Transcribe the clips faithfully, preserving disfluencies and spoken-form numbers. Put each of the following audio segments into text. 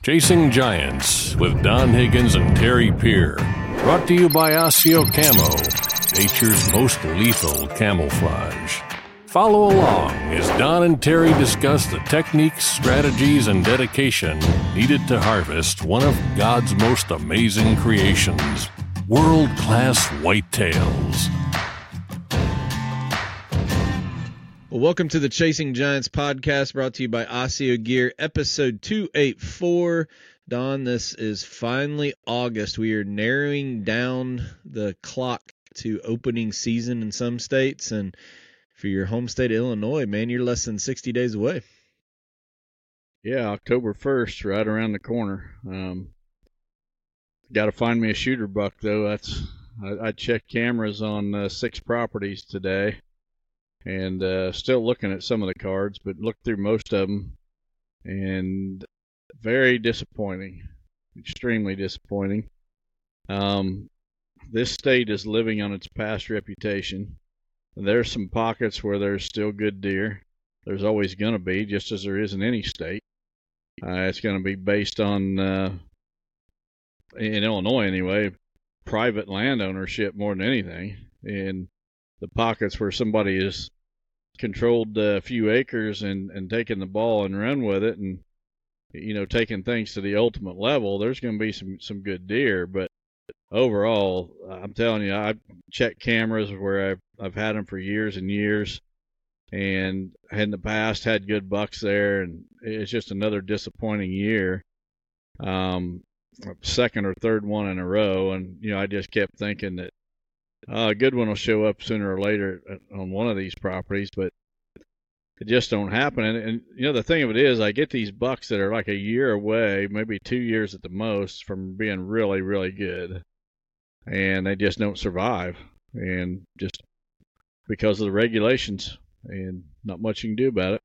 Chasing Giants with Don Higgins and Terry Peer. Brought to you by Osseo Camo, nature's most lethal camouflage. Follow along as Don and Terry discuss the techniques, strategies, and dedication needed to harvest one of God's most amazing creations, world-class whitetails. Well, welcome to the Chasing Giants podcast, brought to you by Osseo Gear, episode two eighty-four. Don, this is finally August. We are narrowing down the clock to opening season in some states, and for your home state of Illinois, man, you're less than sixty days away. Yeah, October first, right around the corner. Um, got to find me a shooter buck, though. That's I, I checked cameras on uh, six properties today. And uh, still looking at some of the cards, but looked through most of them, and very disappointing, extremely disappointing. Um, this state is living on its past reputation. There's some pockets where there's still good deer. There's always going to be, just as there is in any state. Uh, it's going to be based on, uh, in Illinois anyway, private land ownership more than anything. And the pockets where somebody is controlled a few acres and, and taking the ball and run with it and, you know, taking things to the ultimate level, there's going to be some, some good deer. But overall, I'm telling you, I've checked cameras where I've, I've had them for years and years, and in the past had good bucks there, and it's just another disappointing year. Um, second or third one in a row, and, you know, I just kept thinking that Uh, a good one will show up sooner or later on one of these properties, but it just don't happen. And, and, you know, the thing of it is, I get these bucks that are like a year away, maybe two years at the most, from being really, really good. And they just don't survive. And just because of the regulations, and not much you can do about it.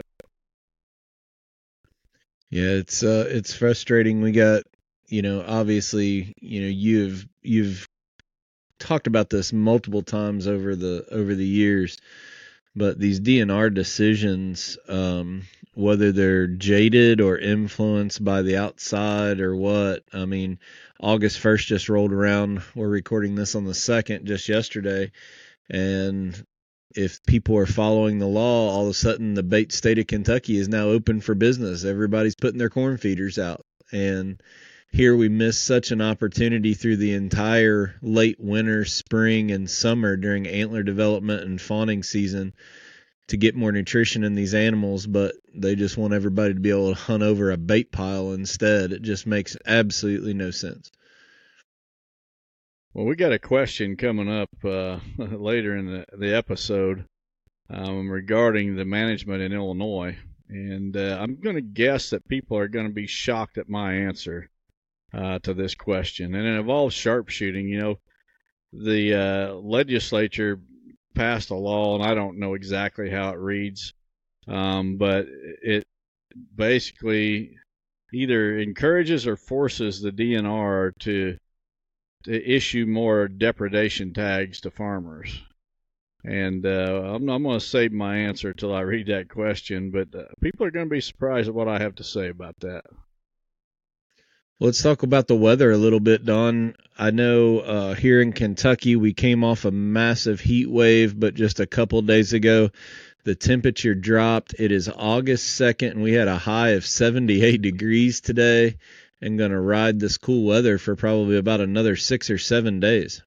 Yeah, it's uh, it's frustrating. We got, you know, obviously, you know, you've you've talked about this multiple times over the over the years, but these D N R decisions, um, whether they're jaded or influenced by the outside or what, I mean, August first just rolled around. We're recording this on the second, just yesterday, and if people are following the law, all of a sudden the bait state of Kentucky is now open for business. Everybody's putting their corn feeders out, and here we missed such an opportunity through the entire late winter, spring, and summer during antler development and fawning season to get more nutrition in these animals, but they just want everybody to be able to hunt over a bait pile instead. It just makes absolutely no sense. Well, we got a question coming up uh, later in the, the episode um, regarding the management in Illinois, and uh, I'm going to guess that people are going to be shocked at my answer Uh, to this question, and it involves sharpshooting. You know, the uh, legislature passed a law, and I don't know exactly how it reads, um, but it basically either encourages or forces the D N R to to issue more depredation tags to farmers. And uh, I'm, I'm going to save my answer till I read that question, but uh, people are going to be surprised at what I have to say about that. Let's talk about the weather a little bit, Don. I know uh, here in Kentucky we came off a massive heat wave, but just a couple days ago the temperature dropped. It is August second, and we had a high of seventy-eight degrees today, and going to ride this cool weather for probably about another six or seven days.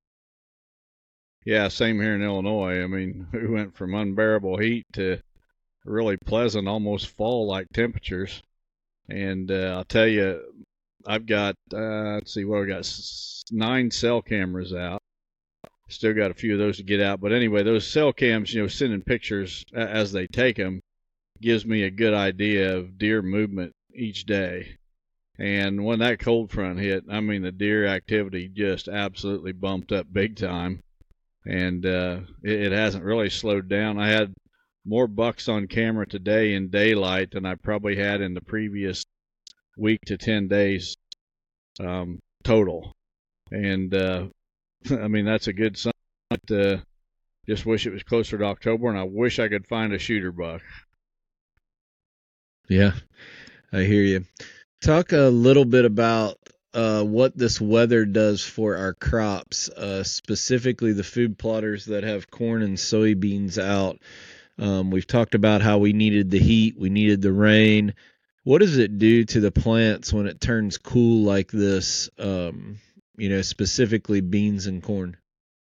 Yeah, same here in Illinois. I mean, we went from unbearable heat to really pleasant, almost fall-like temperatures. And uh, I'll tell you, I've got, uh, let's see, what I got, nine cell cameras out. Still got a few of those to get out. But anyway, those cell cams, you know, sending pictures as they take them gives me a good idea of deer movement each day. And when that cold front hit, I mean, the deer activity just absolutely bumped up big time. And uh, it, it hasn't really slowed down. I had more bucks on camera today in daylight than I probably had in the previous week to ten days um, total. And, uh, I mean, that's a good sign. Uh, just wish it was closer to October, and I wish I could find a shooter buck. Yeah, I hear you. talk a little bit about uh, what this weather does for our crops, uh, specifically the food plotters that have corn and soybeans out. Um, we've talked about how we needed the heat, we needed the rain. What does it do to the plants when it turns cool like this, um, you know, specifically beans and corn?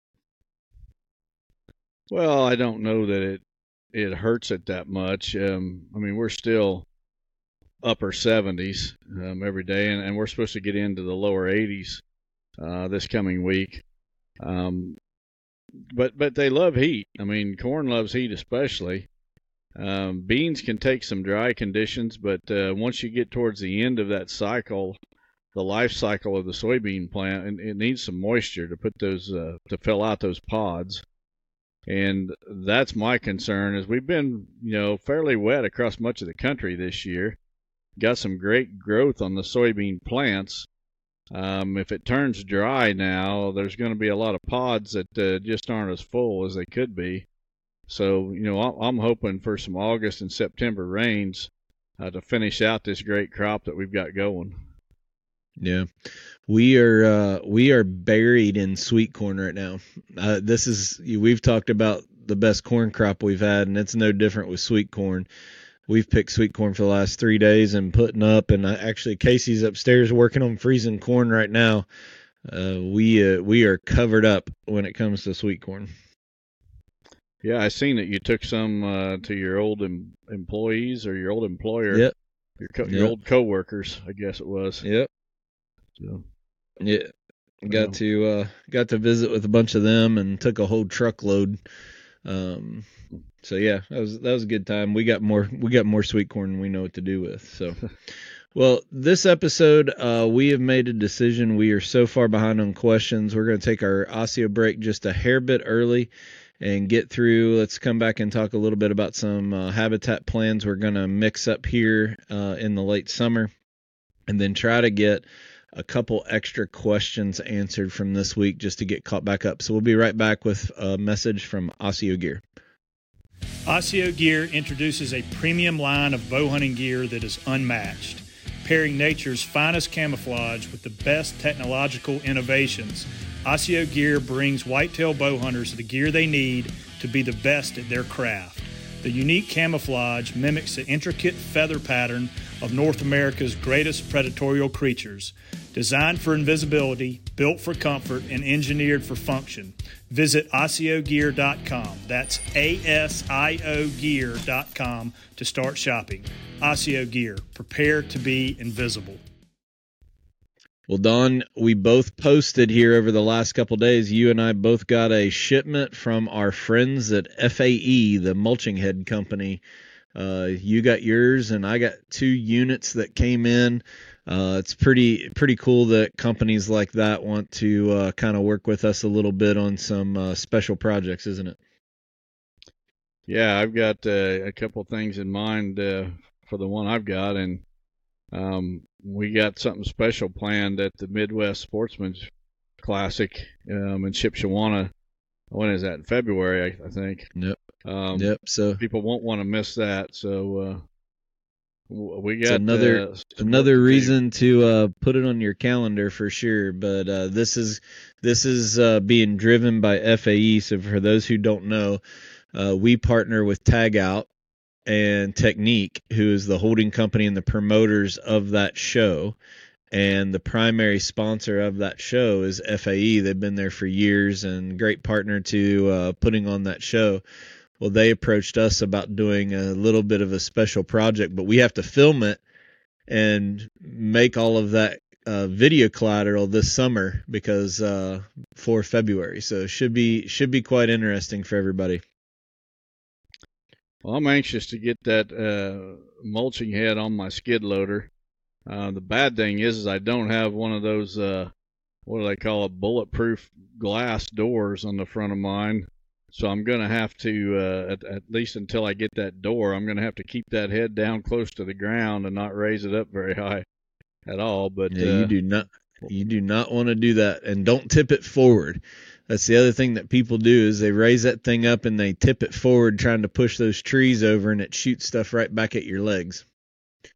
Well, I don't know that it it hurts it that much. Um, I mean, we're still upper seventies um, every day, and, and we're supposed to get into the lower eighties uh, this coming week. Um, but but they love heat. I mean, corn loves heat especially. Um, beans can take some dry conditions, but uh, once you get towards the end of that cycle, the life cycle of the soybean plant, and it needs some moisture to put those uh, to fill out those pods. And that's my concern, is we've been, you know, fairly wet across much of the country this year. Got some great growth on the soybean plants. Um, if it turns dry now, there's going to be a lot of pods that uh, just aren't as full as they could be. So, you know, I'm hoping for some August and September rains uh, to finish out this great crop that we've got going. Yeah, we are uh, we are buried in sweet corn right now. Uh, this is we've talked about the best corn crop we've had, and it's no different with sweet corn. We've picked sweet corn for the last three days and putting up, and I, actually Casey's upstairs working on freezing corn right now. Uh, we uh, we are covered up when it comes to sweet corn. Yeah, I seen that you took some uh, to your old em- employees or your old employer. Yep. Your, co- yep. your old coworkers, I guess it was. Yep. So, yeah, got um, to uh, got to visit with a bunch of them and took a whole truckload. Um, so yeah, that was that was a good time. We got more we got more sweet corn than we know what to do with. So, well, this episode uh, we have made a decision. We are so far behind on questions. We're going to take our Osseo break just a hair bit early and get through. Let's come back and talk a little bit about some uh, habitat plans we're going to mix up here uh, in the late summer, and then try to get a couple extra questions answered from this week just to get caught back up. So we'll be right back with a message from Osseo Gear. Osseo Gear introduces a premium line of bow hunting gear that is unmatched, pairing nature's finest camouflage with the best technological innovations. Osseo Gear brings whitetail bow hunters the gear they need to be the best at their craft. The unique camouflage mimics the intricate feather pattern of North America's greatest predatory creatures. Designed for invisibility, built for comfort, and engineered for function. Visit Osseo Gear dot com. That's A S I O Gear dot com to start shopping. Osseo Gear. Prepare to be invisible. Well, Don, we both posted here over the last couple of days. You and I both got a shipment from our friends at F A E, the mulching head company. Uh, you got yours, and I got two units that came in. Uh, it's pretty pretty cool that companies like that want to uh, kind of work with us a little bit on some uh, special projects, isn't it? Yeah, I've got uh, a couple things in mind uh, for the one I've got, and um, we got something special planned at the Midwest Sportsman's Classic um, in Shipshewana. When is that? In February, I, I think. Yep. Um, yep. So people won't want to miss that. So uh, we got another uh, another reason to uh, put it on your calendar for sure. But uh, this is this is uh, being driven by F A E. So for those who don't know, uh, we partner with Tag Out and Technique, who is the holding company and the promoters of that show. And the primary sponsor of that show is F A E. They've been there for years and great partner to uh, putting on that show. Well, they approached us about doing a little bit of a special project, but we have to film it and make all of that uh, video collateral this summer because uh, for February. So should be should be quite interesting for everybody. Well, I'm anxious to get that uh, mulching head on my skid loader. Uh, the bad thing is, is I don't have one of those, uh, what do they call it, bulletproof glass doors on the front of mine. So I'm going to have to, uh, at, at least until I get that door, I'm going to have to keep that head down close to the ground and not raise it up very high at all. But yeah, uh, you do not, you do not want to do that, and don't tip it forward. That's the other thing that people do is they raise that thing up and they tip it forward, trying to push those trees over, and it shoots stuff right back at your legs.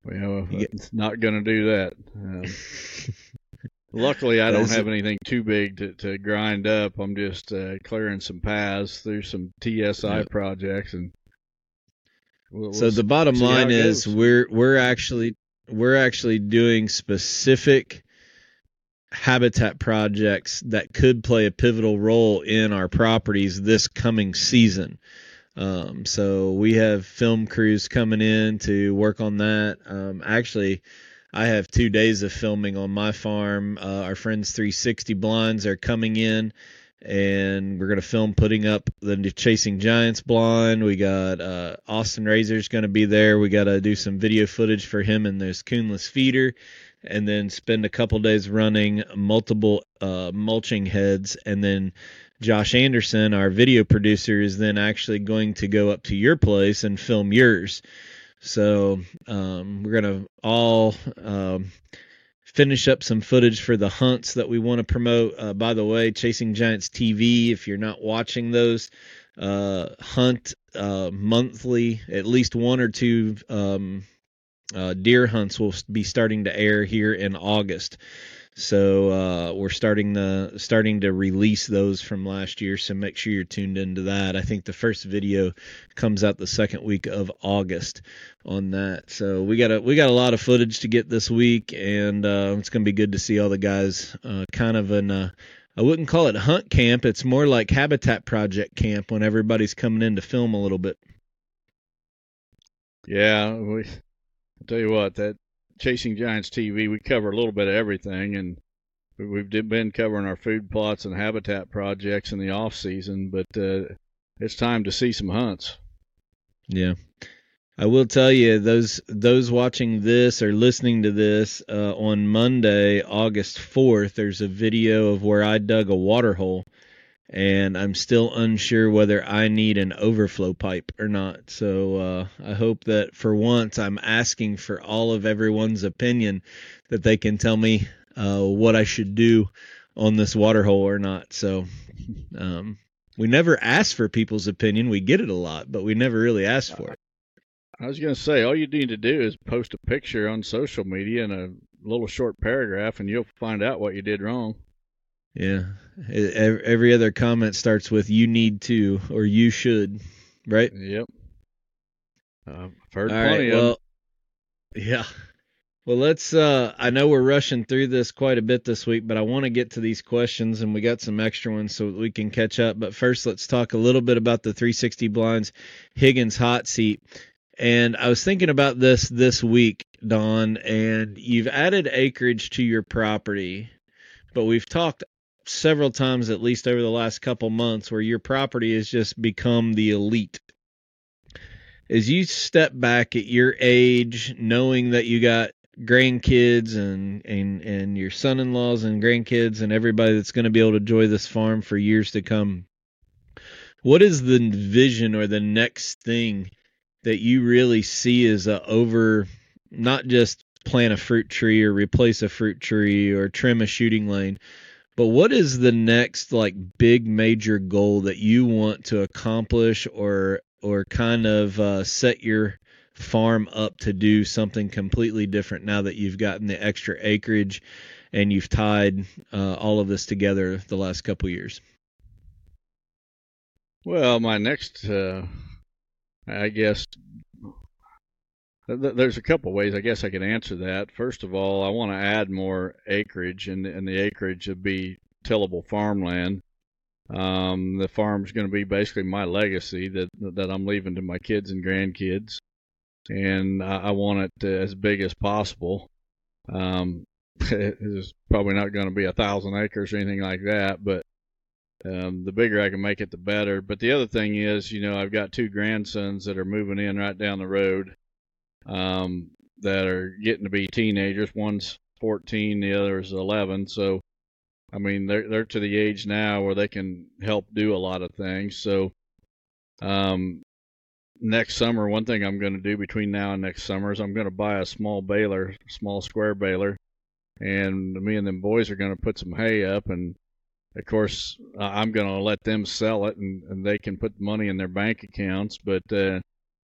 Well, it's not going to do that. Um, luckily, I don't have anything too big to, to grind up. I'm just uh, clearing some paths through some T S I yep. projects, and we'll, so we'll the bottom line is goes. we're we're actually we're actually doing specific habitat projects that could play a pivotal role in our properties this coming season. Um, so we have film crews coming in to work on that. Um, actually, I have two days of filming on my farm. Uh, our friends three sixty Blinds are coming in, and we're going to film putting up the Chasing Giants blind. We got uh, Austin Razor's going to be there. We got to do some video footage for him and this coonless feeder, and then spend a couple days running multiple uh, mulching heads. And then Josh Anderson, our video producer, is then actually going to go up to your place and film yours. So um, we're going to all um, finish up some footage for the hunts that we want to promote. Uh, by the way, Chasing Giants T V, if you're not watching those, uh, hunt uh, monthly, at least one or two um Uh, deer hunts will be starting to air here in August. So uh, we're starting the starting to release those from last year. So make sure you're tuned into that. I think the first video comes out the second week of August on that. So we got a we got a lot of footage to get this week, and uh, it's gonna be good to see all the guys. Uh, kind of an uh, I wouldn't call it hunt camp. It's more like habitat project camp when everybody's coming in to film a little bit. Yeah, we. I'll tell you what, that Chasing Giants T V, we cover a little bit of everything, and we've been covering our food plots and habitat projects in the off season, but uh, it's time to see some hunts. Yeah. I will tell you, those those watching this or listening to this, uh, on Monday, August fourth, there's a video of where I dug a water hole, and I'm still unsure whether I need an overflow pipe or not. So uh, I hope that for once I'm asking for all of everyone's opinion, that they can tell me uh, what I should do on this water hole or not. So um, we never ask for people's opinion. We get it a lot, but we never really ask for it. I was going to say, all you need to do is post a picture on social media and a little short paragraph, and you'll find out what you did wrong. Yeah. Every other comment starts with "you need to" or "you should," right? Yep. Uh, I've heard All plenty right, of well, them. Yeah. Well, let's, uh, I know we're rushing through this quite a bit this week, but I want to get to these questions, and we got some extra ones so we can catch up. But first, let's talk a little bit about the three sixty Blinds Higgins hot seat. And I was thinking about this this week, Don, and you've added acreage to your property, but we've talked several times, at least over the last couple months, where your property has just become the elite. As you step back at your age, knowing that you got grandkids and and and your son-in-laws and grandkids and everybody that's going to be able to enjoy this farm for years to come, what is the vision or the next thing that you really see as a over, not just plant a fruit tree or replace a fruit tree or trim a shooting lane, but what is the next like big major goal that you want to accomplish, or or kind of uh, set your farm up to do something completely different now that you've gotten the extra acreage and you've tied uh, all of this together the last couple years? Well, my next, uh, I guess, th- there's a couple ways I guess I could answer that. First of all, I want to add more acreage, and, and the acreage would be tillable farmland. Um, the farm's going to be basically my legacy that that I'm leaving to my kids and grandkids, and I, I want it to, as big as possible. Um, it's probably not going to be a thousand acres or anything like that, but um, the bigger I can make it, the better. But the other thing is, you know, I've got two grandsons that are moving in right down the road, um, that are getting to be teenagers. One's fourteen, the other is eleven. So, I mean, they're they're to the age now where they can help do a lot of things. So, um, next summer, one thing I'm going to do between now and next summer is I'm going to buy a small baler, small square baler, and me and them boys are going to put some hay up, and of course I'm going to let them sell it, and, and they can put money in their bank accounts. But uh,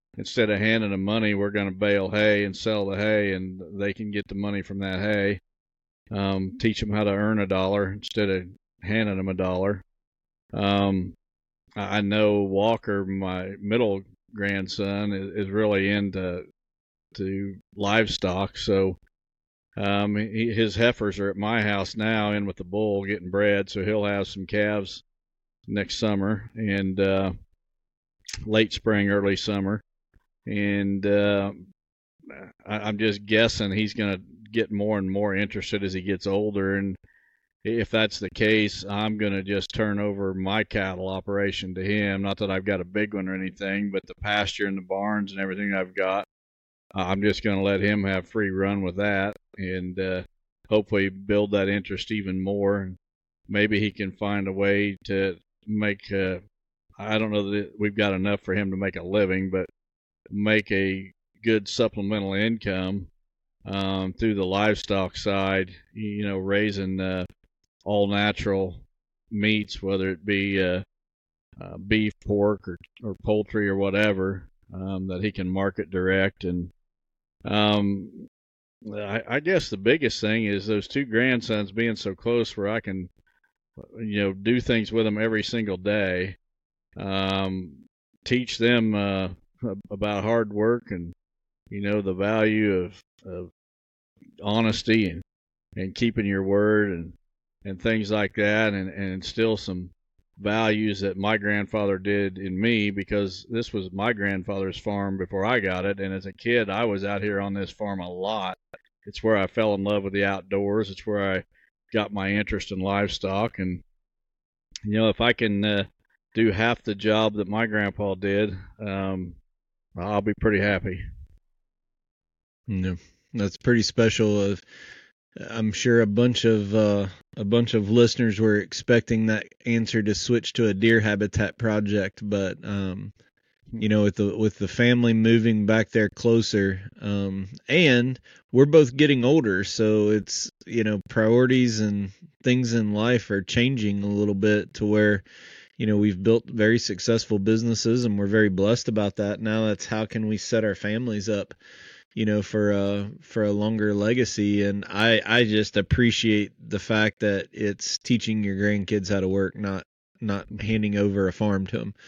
instead of handing them money, we're going to bale hay and sell the hay, and they can get the money from that hay. Um, teach them how to earn a dollar instead of handing them a dollar. Um, I know Walker, my middle grandson, is, is really into to livestock, so um, he, his heifers are at my house now, in with the bull getting bred, so he'll have some calves next summer and uh, late spring, early summer, and uh, I, I'm just guessing he's going to get more and more interested as he gets older, and if that's the case, I'm going to just turn over my cattle operation to him. Not that I've got a big one or anything, but the pasture and the barns and everything I've got, I'm just going to let him have free run with that, and uh, hopefully build that interest even more. Maybe he can find a way to make, uh, I don't know that we've got enough for him to make a living, but make a good supplemental income um, through the livestock side, you know, raising uh, all natural meats, whether it be uh, uh, beef, pork, or, or poultry or whatever, um, that he can market direct. And um, I, I guess the biggest thing is those two grandsons being so close where I can, you know, do things with them every single day, um, teach them uh, about hard work and, you know, the value of, of honesty and, and keeping your word and and things like that, and, and instill some values that my grandfather did in me, because this was my grandfather's farm before I got it, and as a kid I was out here on this farm a lot. It's where I fell in love with the outdoors. It's where I got my interest in livestock, and you know, if I can uh, do half the job that my grandpa did, um, I'll be pretty happy. No, that's pretty special. Uh, I'm sure a bunch of uh, a bunch of listeners were expecting that answer to switch to a deer habitat project, but um, you know, with the with the family moving back there closer, um, and we're both getting older, so it's, you know, priorities and things in life are changing a little bit to where, you know, we've built very successful businesses and we're very blessed about that. Now that's how can we set our families up, you know, for a, for a longer legacy. And I, I just appreciate the fact that it's teaching your grandkids how to work, not, not handing over a farm to them.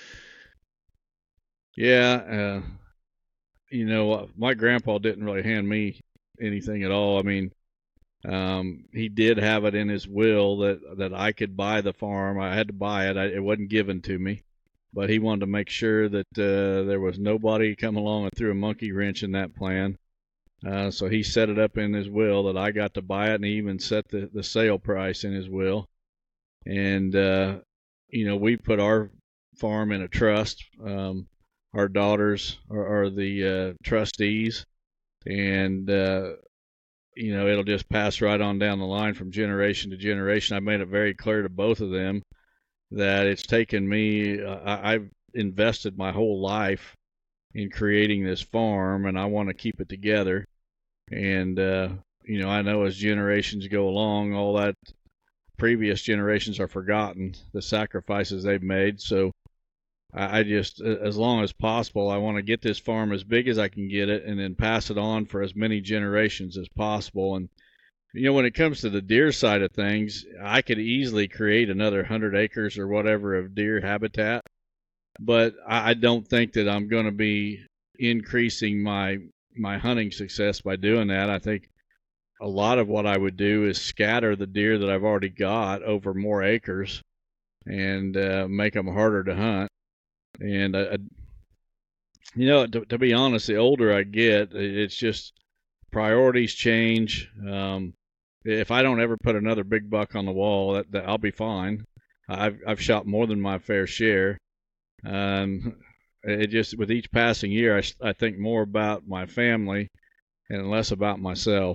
Yeah. Uh, you know, my grandpa didn't really hand me anything at all. I mean, um, he did have it in his will that, that I could buy the farm. I had to buy it. I, it wasn't given to me. But he wanted to make sure that uh, there was nobody come along and threw a monkey wrench in that plan. Uh, so he set it up in his will that I got to buy it, and he even set the, the sale price in his will. And, uh, you know, we put our farm in a trust. Um, our daughters are, are the uh, trustees, and, uh, you know, it'll just pass right on down the line from generation to generation. I made it very clear to both of them that it's taken me, uh, I've invested my whole life in creating this farm, and I want to keep it together. And, uh, you know, I know as generations go along, all that previous generations are forgotten, the sacrifices they've made. So I, I just, as long as possible, I want to get this farm as big as I can get it and then pass it on for as many generations as possible. And you know, when it comes to the deer side of things, I could easily create another hundred acres or whatever of deer habitat, but I don't think that I'm going to be increasing my my hunting success by doing that. I think a lot of what I would do is scatter the deer that I've already got over more acres and uh, make them harder to hunt. And I, you know, to, to be honest, the older I get, it's just priorities change. Um, If I don't ever put another big buck on the wall, that, that I'll be fine. I've I've shot more than my fair share. Um, it just with each passing year, I, I think more about my family and less about myself.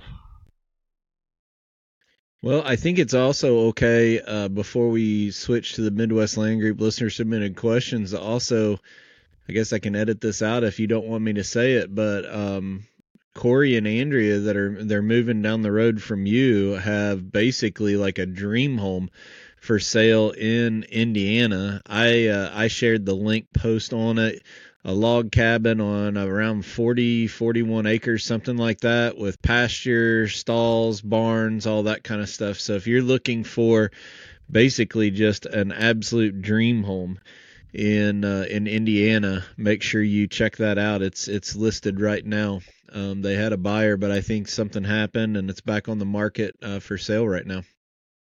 Well, I think it's also okay, uh, before we switch to the Midwest Land Group listener submitted questions. Also, I guess I can edit this out if you don't want me to say it, but um, Corey and Andrea that are they're moving down the road from you have basically like a dream home for sale in Indiana. I uh, I shared the link post on it a log cabin on around forty, forty-one acres, something like that, with pasture, stalls, barns, all that kind of stuff. So if you're looking for basically just an absolute dream home in uh, in Indiana, make sure you check that out. It's it's listed right now. Um, they had a buyer, but I think something happened, and it's back on the market uh, for sale right now.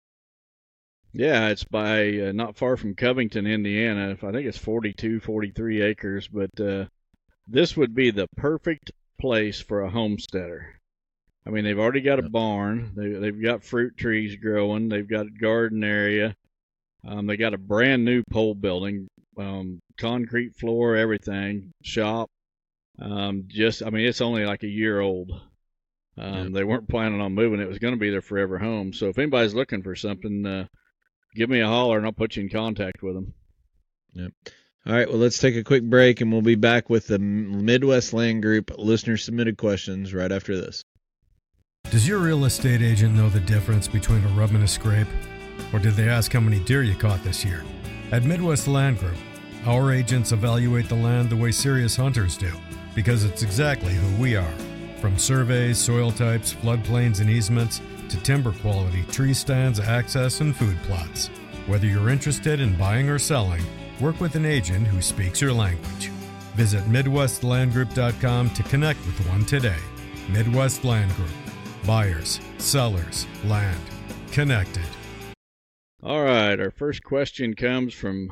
Yeah, it's by uh, not far from Covington, Indiana. I think it's forty-two, forty-three acres, but uh, this would be the perfect place for a homesteader. I mean, they've already got a barn. They, they've got fruit trees growing. They've got a garden area. Um, they got a brand new pole building, um, concrete floor, everything, shop. Um, just, I mean, it's only like a year old. Um, yep. They weren't planning on moving. It was going to be their forever home. So if anybody's looking for something, uh, give me a holler and I'll put you in contact with them. Yep. All right, well, let's take a quick break and we'll be back with the Midwest Land Group listener submitted questions right after this. Does your real estate agent know the difference between a rub and a scrape? Or did they ask how many deer you caught this year? At Midwest Land Group, our agents evaluate the land the way serious hunters do, because it's exactly who we are. From surveys, soil types, floodplains and easements, to timber quality, tree stands, access, and food plots. Whether you're interested in buying or selling, work with an agent who speaks your language. Visit Midwest Land Group dot com to connect with one today. Midwest Land Group. Buyers, sellers, land. Connected. All right, our first question comes from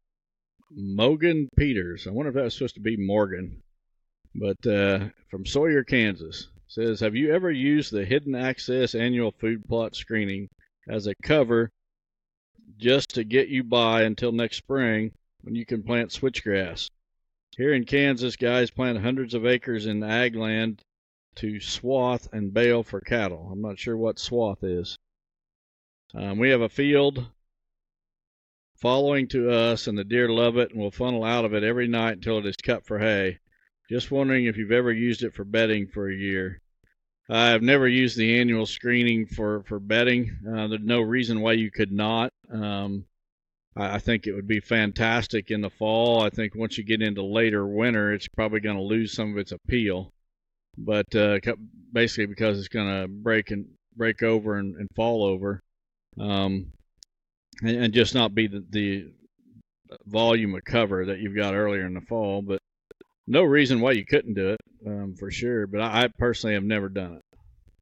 Morgan Peters. I wonder if that was supposed to be Morgan, but uh, from Sawyer, Kansas. Says, have you ever used the Hidden Access annual food plot screening as a cover just to get you by until next spring when you can plant switchgrass? Here in Kansas, guys plant hundreds of acres in ag land to swath and bale for cattle. I'm not sure what swath is. Um, we have a field following to us, and the deer love it and will funnel out of it every night until it is cut for hay. Just wondering if you've ever used it for bedding for a year. I've never used the annual screening for, for bedding. Uh, there's no reason why you could not. Um, I, I think it would be fantastic in the fall. I think once you get into later winter, it's probably going to lose some of its appeal. But uh, basically because it's going to break and break over and, and fall over, um, and, and just not be the, the volume of cover that you've got earlier in the fall. But no reason why you couldn't do it, um, for sure. But I, I personally have never done it.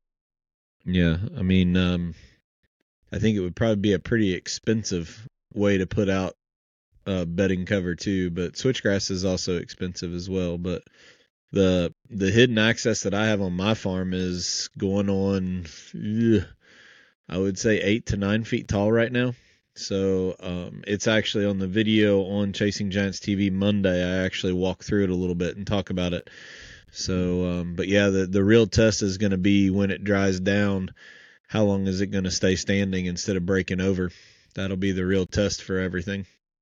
Yeah, I mean, um, I think it would probably be a pretty expensive way to put out uh, bedding cover too. But switchgrass is also expensive as well. But the the hidden access that I have on my farm is going on, ugh, I would say eight to nine feet tall right now. So um, it's actually on the video on Chasing Giants T V Monday. I actually walk through it a little bit and talk about it. So, um, but yeah, the, the real test is going to be when it dries down, how long is it going to stay standing instead of breaking over? That'll be the real test for everything.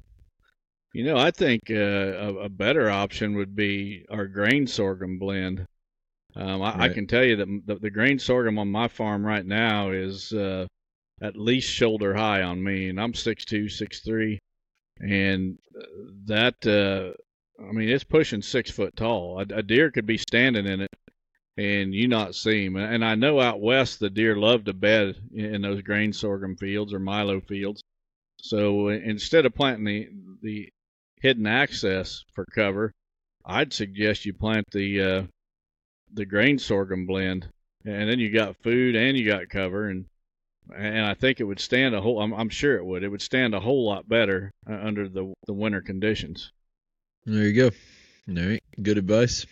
You know, I think uh, a, a better option would be our grain sorghum blend. Um, I, right. I can tell you that the, the grain sorghum on my farm right now is uh, at least shoulder high on me, and I'm six two, six three, and that, uh, I mean, it's pushing six foot tall. A, a deer could be standing in it and you not see him. And I know out west the deer love to bed in those grain sorghum fields or milo fields. So instead of planting the, the hidden access for cover, I'd suggest you plant the uh, the grain sorghum blend, and then you got food and you got cover, and and I think it would stand a whole. I'm, I'm sure it would. It would stand a whole lot better uh, under the the winter conditions. There you go. All right, good advice.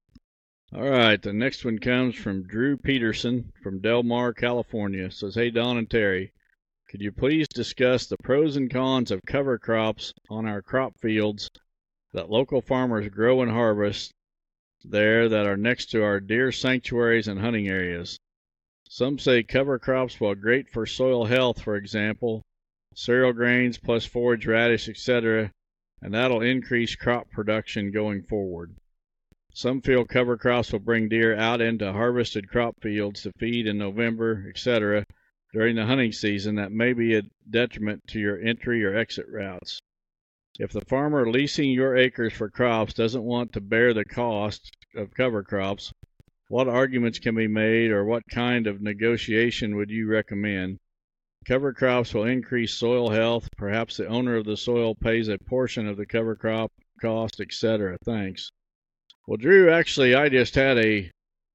All right, the next one comes from Drew Peterson from Del Mar, California. It says, hey, Don and Terry, could you please discuss the pros and cons of cover crops on our crop fields that local farmers grow and harvest there that are next to our deer sanctuaries and hunting areas? Some say cover crops, while great for soil health, for example, cereal grains plus forage radish, et cetera, and that'll increase crop production going forward. Some feel cover crops will bring deer out into harvested crop fields to feed in November, et cetera, during the hunting season that may be a detriment to your entry or exit routes. If the farmer leasing your acres for crops doesn't want to bear the cost of cover crops, what arguments can be made, or what kind of negotiation would you recommend? Cover crops will increase soil health. Perhaps the owner of the soil pays a portion of the cover crop cost, et cetera. Thanks. Well, Drew, actually, I just had a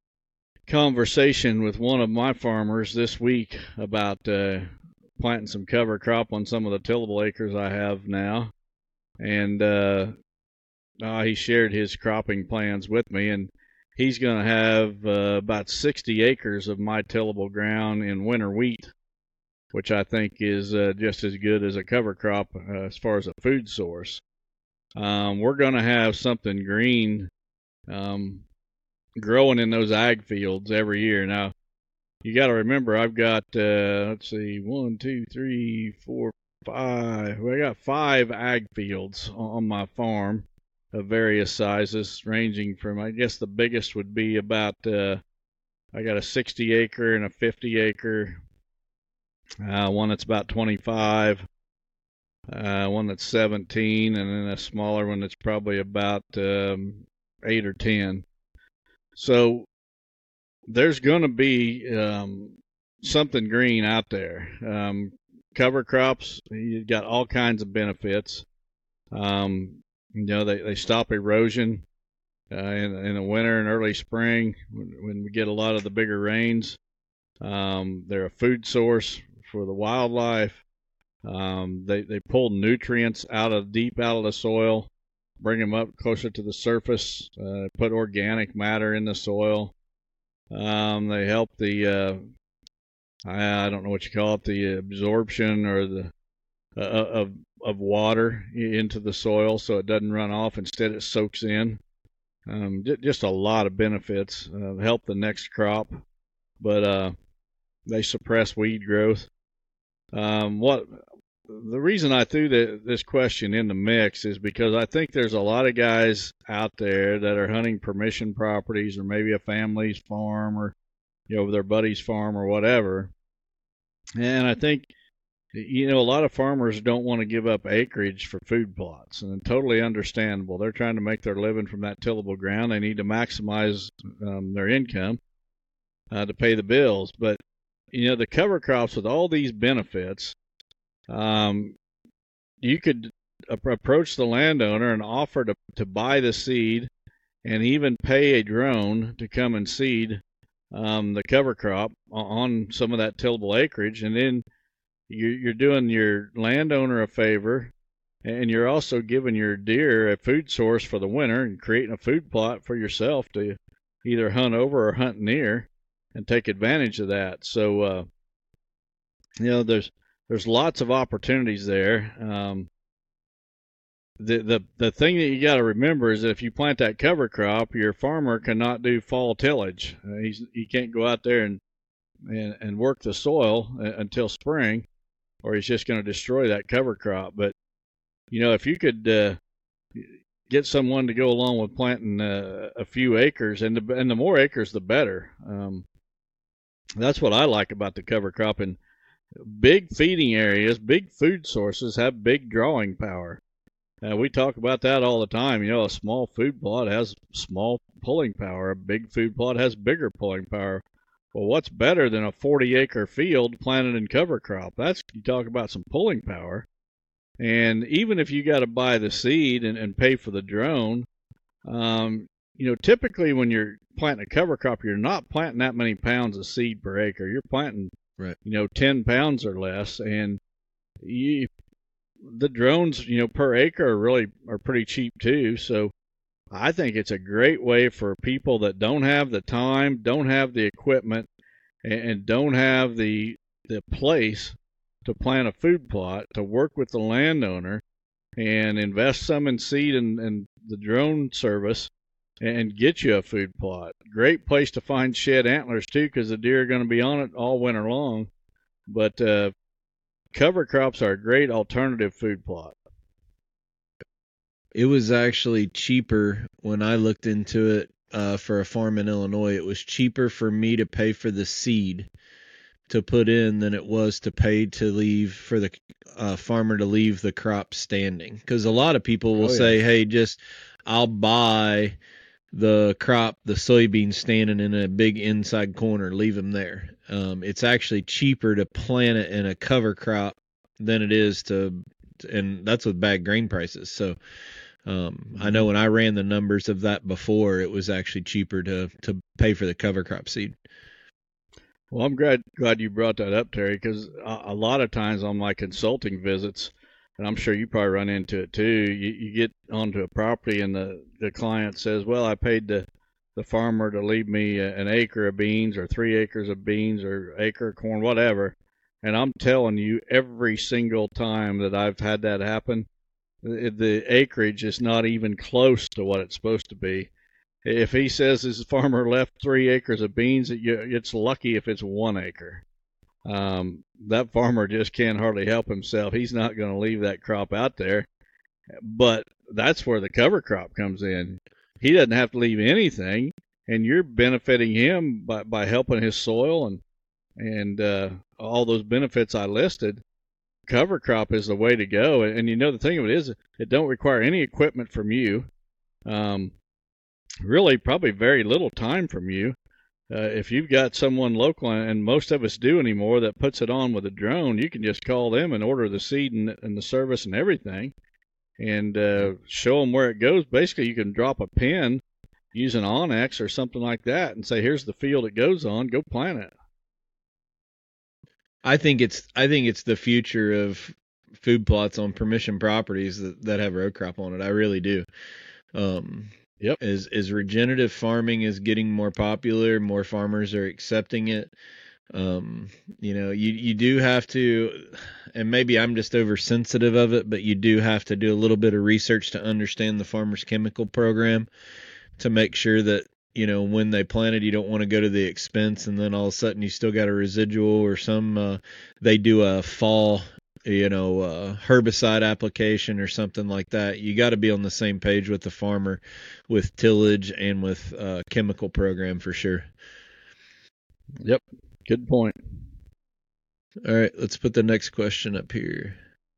conversation with one of my farmers this week about uh, planting some cover crop on some of the tillable acres I have now. And uh, uh, he shared his cropping plans with me, and he's going to have uh, about sixty acres of my tillable ground in winter wheat, which I think is uh, just as good as a cover crop uh, as far as a food source. Um, we're going to have something green um, growing in those ag fields every year. Now, you got to remember, I've got, uh, let's see, one, two, three, four, five. Well, I got five ag fields on my farm of various sizes, ranging from, I guess the biggest would be about, uh, I got a sixty acre and a fifty acre, uh, one that's about twenty-five, uh, one that's seventeen, and then a smaller one that's probably about um, eight or ten. So there's going to be um, something green out there. Um, cover crops, you got all kinds of benefits. Um, you know, they, they stop erosion uh, in, in the winter and early spring when, when we get a lot of the bigger rains. Um, they're a food source for the wildlife. Um, they, they pull nutrients out of deep out of the soil, bring them up closer to the surface, uh, put organic matter in the soil. Um, they help the, uh, I, I don't know what you call it, the absorption or the uh, of of water into the soil, so it doesn't run off. Instead, it soaks in. Um, j- just a lot of benefits. Uh, help the next crop, but uh, they suppress weed growth. Um, what the reason I threw the, this question in the mix is because I think there's a lot of guys out there that are hunting permission properties, or maybe a family's farm, or you know, their buddy's farm or whatever. And I think, you know, a lot of farmers don't want to give up acreage for food plots, and totally understandable. They're trying to make their living from that tillable ground. They need to maximize um, their income uh, to pay the bills. But, you know, the cover crops with all these benefits, um, you could a- approach the landowner and offer to, to buy the seed, and even pay a drone to come and seed um, the cover crop on some of that tillable acreage. And then you're doing your landowner a favor, and you're also giving your deer a food source for the winter and creating a food plot for yourself to either hunt over or hunt near and take advantage of that. So, uh, you know, there's there's lots of opportunities there. Um, the, the, the thing that you got to remember is that if you plant that cover crop, your farmer cannot do fall tillage. Uh, he's, he can't go out there and, and, and work the soil until spring, or he's just going to destroy that cover crop. But, you know, if you could uh, get someone to go along with planting uh, a few acres, and the, and the more acres, the better. Um, that's what I like about the cover crop. And big feeding areas, big food sources have big drawing power. Uh, we talk about that all the time. You know, a small food plot has small pulling power. A big food plot has bigger pulling power. Well, what's better than a forty acre field planted in cover crop? That's, you talk about some pulling power. And even if you got to buy the seed and, and pay for the drone, um, you know, typically when you're planting a cover crop, you're not planting that many pounds of seed per acre. You're planting, Right. you know, ten pounds or less. And you, the drones, you know, per acre are really are pretty cheap too. So I think it's a great way for people that don't have the time, don't have the equipment, and don't have the the place to plant a food plot, to work with the landowner and invest some in seed and, and the drone service and get you a food plot. Great place to find shed antlers too, because the deer are going to be on it all winter long. But uh, cover crops are a great alternative food plot. It was actually cheaper when I looked into it uh, for a farm in Illinois. It was cheaper for me to pay for the seed to put in than it was to pay to leave for the uh, farmer to leave the crop standing. Because a lot of people will Oh, yeah. say, hey, just I'll buy the crop, the soybeans standing in a big inside corner, leave them there. Um, it's actually cheaper to plant it in a cover crop than it is to, and that's with bad grain prices. So um, I know when I ran the numbers of that before, it was actually cheaper to, to pay for the cover crop seed. Well, I'm glad glad you brought that up, Terry, because a, a lot of times on my consulting visits, and I'm sure you probably run into it too, you, you get onto a property and the, the client says, well, I paid the, the farmer to leave me a, an acre of beans or three acres of beans or acre of corn, whatever. And I'm telling you, every single time that I've had that happen, the, the acreage is not even close to what it's supposed to be. If he says his farmer left three acres of beans, it's lucky if it's one acre. Um, that farmer just can't hardly help himself. He's not going to leave that crop out there. But that's where the cover crop comes in. He doesn't have to leave anything, and you're benefiting him by, by helping his soil and and uh, all those benefits I listed. Cover crop is the way to go. And, and you know, the thing of it is, it don't require any equipment from you. Um, really probably very little time from you. Uh, if you've got someone local, and most of us do anymore, that puts it on with a drone, you can just call them and order the seed and, and the service and everything, and uh, show them where it goes. Basically, you can drop a pin, use an Onyx or something like that, and say, here's the field it goes on, go plant it. I think it's I think it's the future of food plots on permission properties that, that have row crop on it. I really do. Um, Yep. As as regenerative farming is getting more popular, more farmers are accepting it. Um, you know, you, you do have to, and maybe I'm just oversensitive of it, but you do have to do a little bit of research to understand the farmer's chemical program to make sure that, you know, when they planted, you don't want to go to the expense and then all of a sudden you still got a residual or some, uh, they do a fall, you know, uh, herbicide application or something like that. You got to be on the same page with the farmer, with tillage and with uh, chemical program for sure. Yep, good point. All right, let's put the next question up here.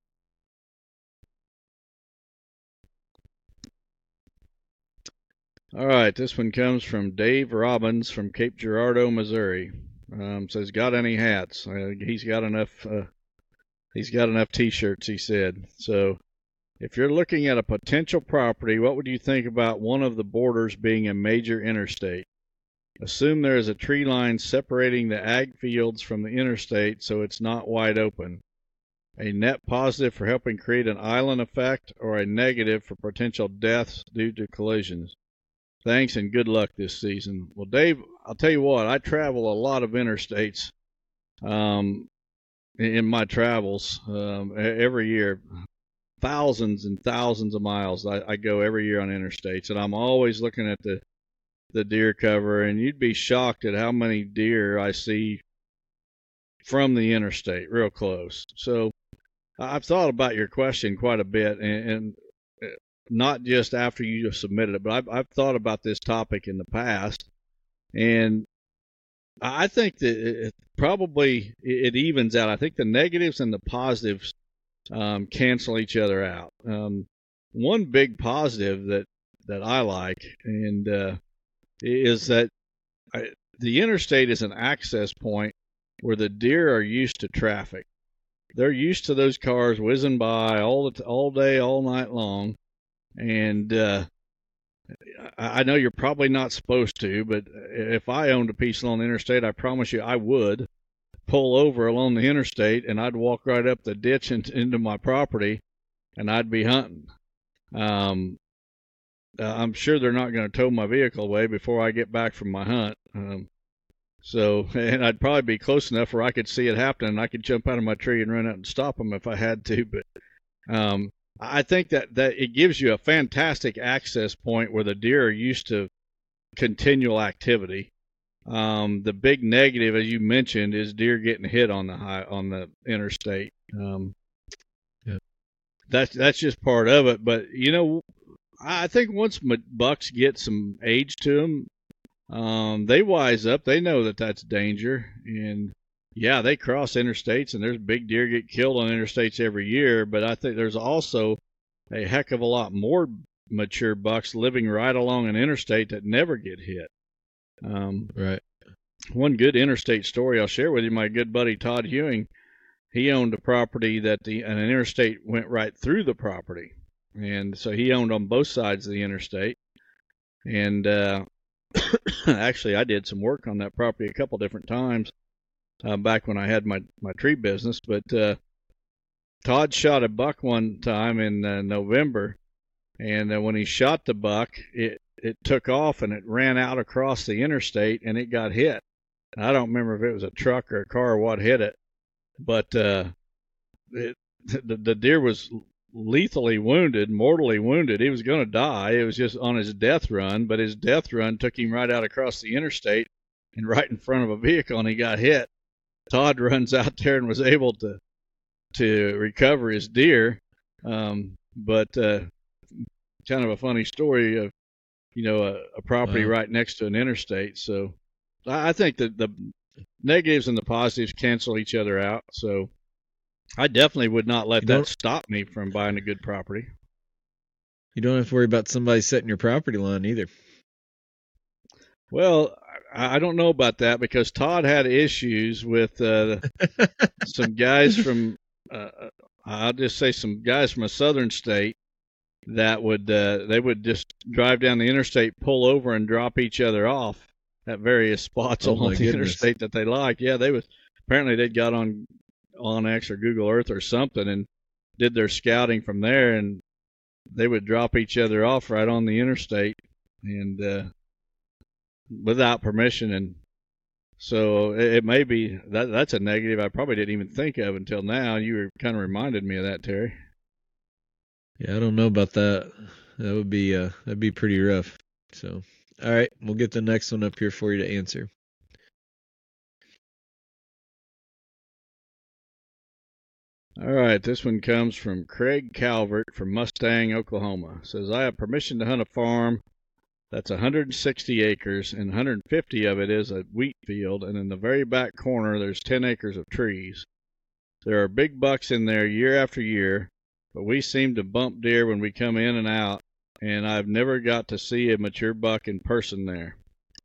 All right, this one comes from Dave Robbins from Cape Girardeau, Missouri. Um, says, got any hats? Uh, he's got enough. Uh, He's got enough T-shirts, he said. So if you're looking at a potential property, what would you think about one of the borders being a major interstate? Assume there is a tree line separating the ag fields from the interstate so it's not wide open. A net positive for helping create an island effect or a negative for potential deaths due to collisions? Thanks and good luck this season. Well, Dave, I'll tell you what, I travel a lot of interstates. Um... in my travels um, every year, thousands and thousands of miles I, I go every year on interstates, and I'm always looking at the the deer cover, and you'd be shocked at how many deer I see from the interstate real close. So I've thought about your question quite a bit, and, and not just after you submitted it, but I've, I've thought about this topic in the past, and I think that it probably it evens out. I think the negatives and the positives um, cancel each other out. Um, one big positive that, that I like and uh, is that I, the interstate is an access point where the deer are used to traffic. They're used to those cars whizzing by all the all day, all night long, and uh, I know you're probably not supposed to, but if I owned a piece along the interstate, I promise you I would pull over along the interstate and I'd walk right up the ditch and into my property and I'd be hunting. Um, uh, I'm sure they're not going to tow my vehicle away before I get back from my hunt. Um, so, and I'd probably be close enough where I could see it happening and I could jump out of my tree and run out and stop them if I had to. But, um, I think that, that it gives you a fantastic access point where the deer are used to continual activity. Um, the big negative, as you mentioned, is deer getting hit on the high, on the interstate. Um, yeah. That's that's just part of it. But you know, I think once bucks get some age to them, um, they wise up. They know that that's danger, and yeah, they cross interstates, and there's big deer get killed on interstates every year. But I think there's also a heck of a lot more mature bucks living right along an interstate that never get hit. Um, right. One good interstate story I'll share with you, my good buddy Todd Hewing, he owned a property that the an interstate went right through the property. And so he owned on both sides of the interstate. And uh, actually, I did some work on that property a couple different times uh, back when I had my, my tree business. But uh, Todd shot a buck one time in uh, November. And uh, when he shot the buck, it, it took off and it ran out across the interstate and it got hit. I don't remember if it was a truck or a car or what hit it. But uh, it, the, the deer was lethally wounded, mortally wounded. He was going to die. It was just on his death run, but his death run took him right out across the interstate and right in front of a vehicle, and he got hit. Todd runs out there and was able to to recover his deer. Um, but uh, kind of a funny story of, you know, a, a property Wow. right next to an interstate. So I think that the negatives and the positives cancel each other out. So I definitely would not let You that don't- stop me from buying a good property. You don't have to worry about somebody setting your property line either. Well, I I don't know about that because Todd had issues with uh, some guys from, uh, I'll just say some guys from a southern state that would, uh, they would just drive down the interstate, pull over and drop each other off at various spots Oh, along my the goodness. interstate that they liked. Yeah, they was, apparently they'd got on, on X or Google Earth or something and did their scouting from there, and they would drop each other off right on the interstate and, uh, without permission. And so it, it may be that that's a negative I probably didn't even think of until now. You were kind of reminded me of that, Terry. Yeah, I don't know about that. That would be uh that'd be pretty rough. So, all right, we'll get the next one up here for you to answer. All right, this one comes from Craig Calvert from Mustang, Oklahoma. It says, I have permission to hunt a farm that's one hundred sixty acres, and one hundred fifty of it is a wheat field, and in the very back corner there's ten acres of trees. There are big bucks in there year after year, but we seem to bump deer when we come in and out, and I've never got to see a mature buck in person there.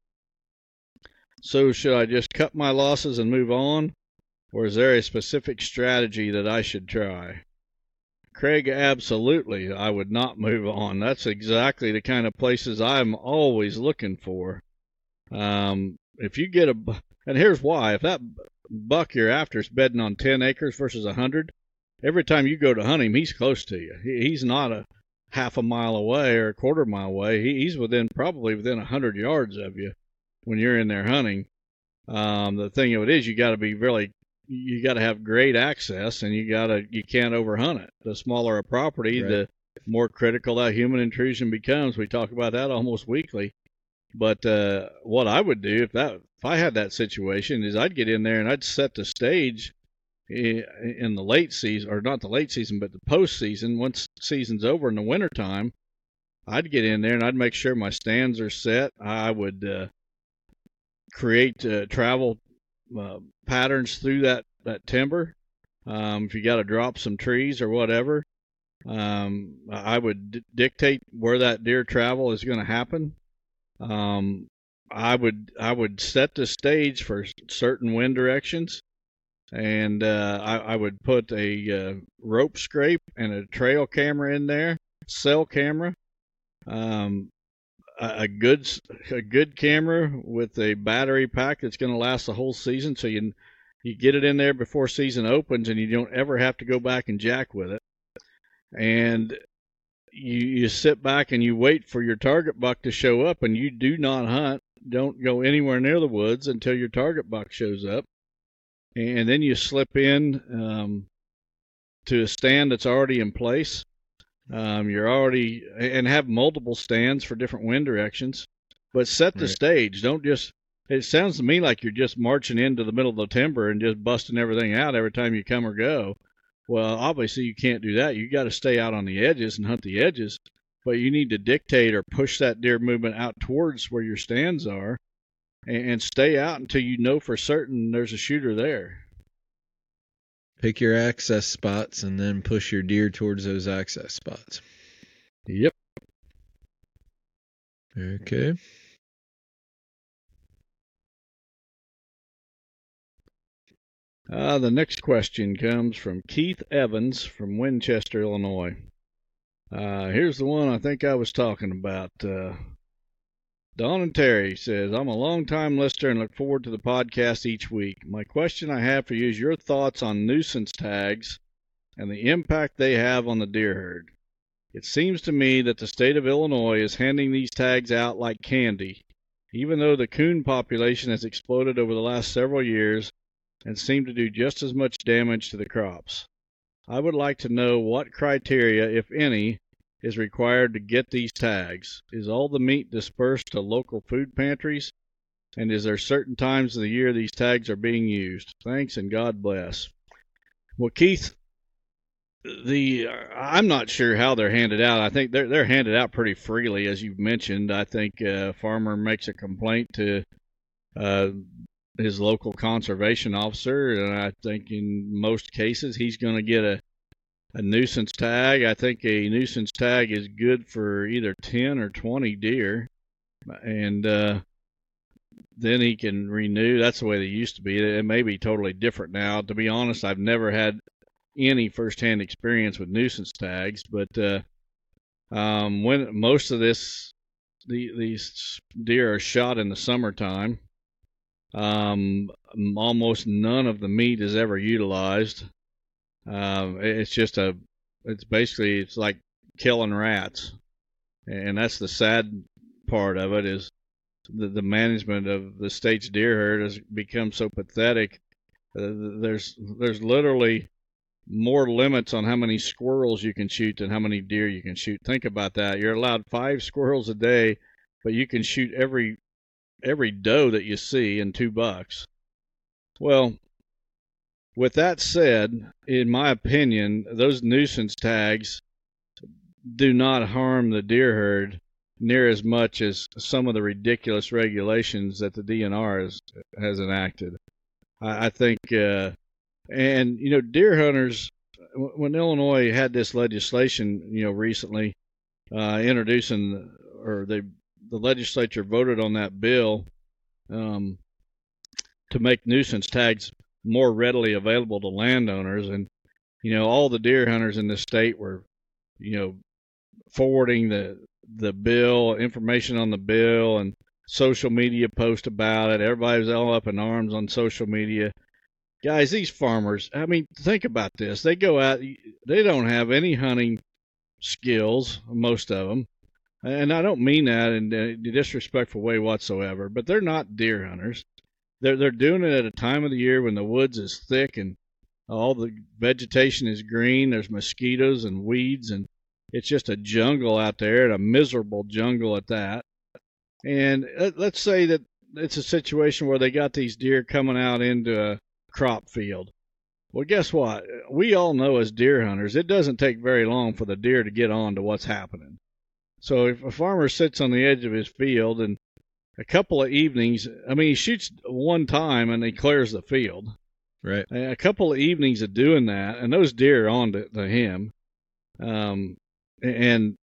So should I just cut my losses and move on? Or is there a specific strategy that I should try? Craig, absolutely, I would not move on. That's exactly the kind of places I'm always looking for. Um, if you get a, and here's why, if that buck you're after is bedding on ten acres versus one hundred, every time you go to hunt him, he's close to you. He, he's not a half a mile away or a quarter mile away. He, he's within, probably within one hundred yards of you when you're in there hunting. Um, the thing of it is, you got to be really, you got to have great access, and you got to, you can't overhunt it. The smaller a property, Right. the more critical that human intrusion becomes. We talk about that almost weekly. But uh, what I would do if that, if I had that situation, is I'd get in there and I'd set the stage in, in the late season, or not the late season, but the postseason. Once season's over in the wintertime, I'd get in there and I'd make sure my stands are set. I would uh, create uh, travel uh, patterns through that, that timber. Um, if you got to drop some trees or whatever, um, I would d- dictate where that deer travel is going to happen. Um, I would I would set the stage for certain wind directions, and uh, I, I would put a uh, rope scrape and a trail camera in there, cell camera. Um, a good a good camera with a battery pack that's going to last the whole season, so you you get it in there before season opens, and you don't ever have to go back and jack with it. And you you sit back and you wait for your target buck to show up, and you do not hunt. Don't go anywhere near the woods until your target buck shows up, and then you slip in um, to a stand that's already in place. Um, you're already, and have multiple stands for different wind directions, but set the Right. stage. Don't just, it sounds to me like you're just marching into the middle of the timber and just busting everything out every time you come or go. Well, obviously you can't do that. You got to stay out on the edges and hunt the edges, but you need to dictate or push that deer movement out towards where your stands are. and, and stay out until you know for certain there's a shooter there. Pick your access spots and then push your deer towards those access spots. Yep. Okay. Uh, the next question comes from Keith Evans from Winchester, Illinois. Uh, here's the one I think I was talking about. Uh, Don and Terry says, I'm a long-time listener and look forward to the podcast each week. My question I have for you is your thoughts on nuisance tags and the impact they have on the deer herd. It seems to me that the state of Illinois is handing these tags out like candy, even though the coon population has exploded over the last several years and seem to do just as much damage to the crops. I would like to know what criteria, if any, is required to get these tags. Is all the meat dispersed to local food pantries? And is there certain times of the year these tags are being used? Thanks and God bless. Well, Keith, the I'm not sure how they're handed out. I think they're they're handed out pretty freely, as you've mentioned. I think a farmer makes a complaint to uh, his local conservation officer, and I think in most cases he's going to get a A nuisance tag. I think a nuisance tag is good for either ten or twenty deer, and uh, then he can renew. That's the way they used to be. It may be totally different now. To be honest, I've never had any firsthand experience with nuisance tags, but uh, um, when most of this, the, these deer are shot in the summertime, um, almost none of the meat is ever utilized. Um, it's just a, it's basically, it's like killing rats. And that's the sad part of it, is the, the management of the state's deer herd has become so pathetic. Uh, there's, there's literally more limits on how many squirrels you can shoot than how many deer you can shoot. Think about that. You're allowed five squirrels a day, but you can shoot every, every doe that you see in two bucks. Well, with that said, in my opinion, those nuisance tags do not harm the deer herd near as much as some of the ridiculous regulations that the D N R has, has enacted. I, I think, uh, and, you know, deer hunters, when Illinois had this legislation, you know, recently uh, introducing, or they, the legislature voted on that bill um, to make nuisance tags more readily available to landowners. And, you know, all the deer hunters in the state were, you know, forwarding the the bill, information on the bill, and social media posts about it. Everybody was all up in arms on social media. Guys, these farmers, I mean, think about this. They go out, they don't have any hunting skills, most of them. And I don't mean that in a disrespectful way whatsoever, but they're not deer hunters. They're, they're doing it at a time of the year when the woods is thick and all the vegetation is green. There's mosquitoes and weeds, and it's just a jungle out there, and a miserable jungle at that. And let's say that it's a situation where they got these deer coming out into a crop field. Well, guess what? We all know as deer hunters, it doesn't take very long for the deer to get on to what's happening. So if a farmer sits on the edge of his field and a couple of evenings, I mean, he shoots one time and he clears the field. Right. A couple of evenings of doing that, and those deer are on to, to him. Um, and,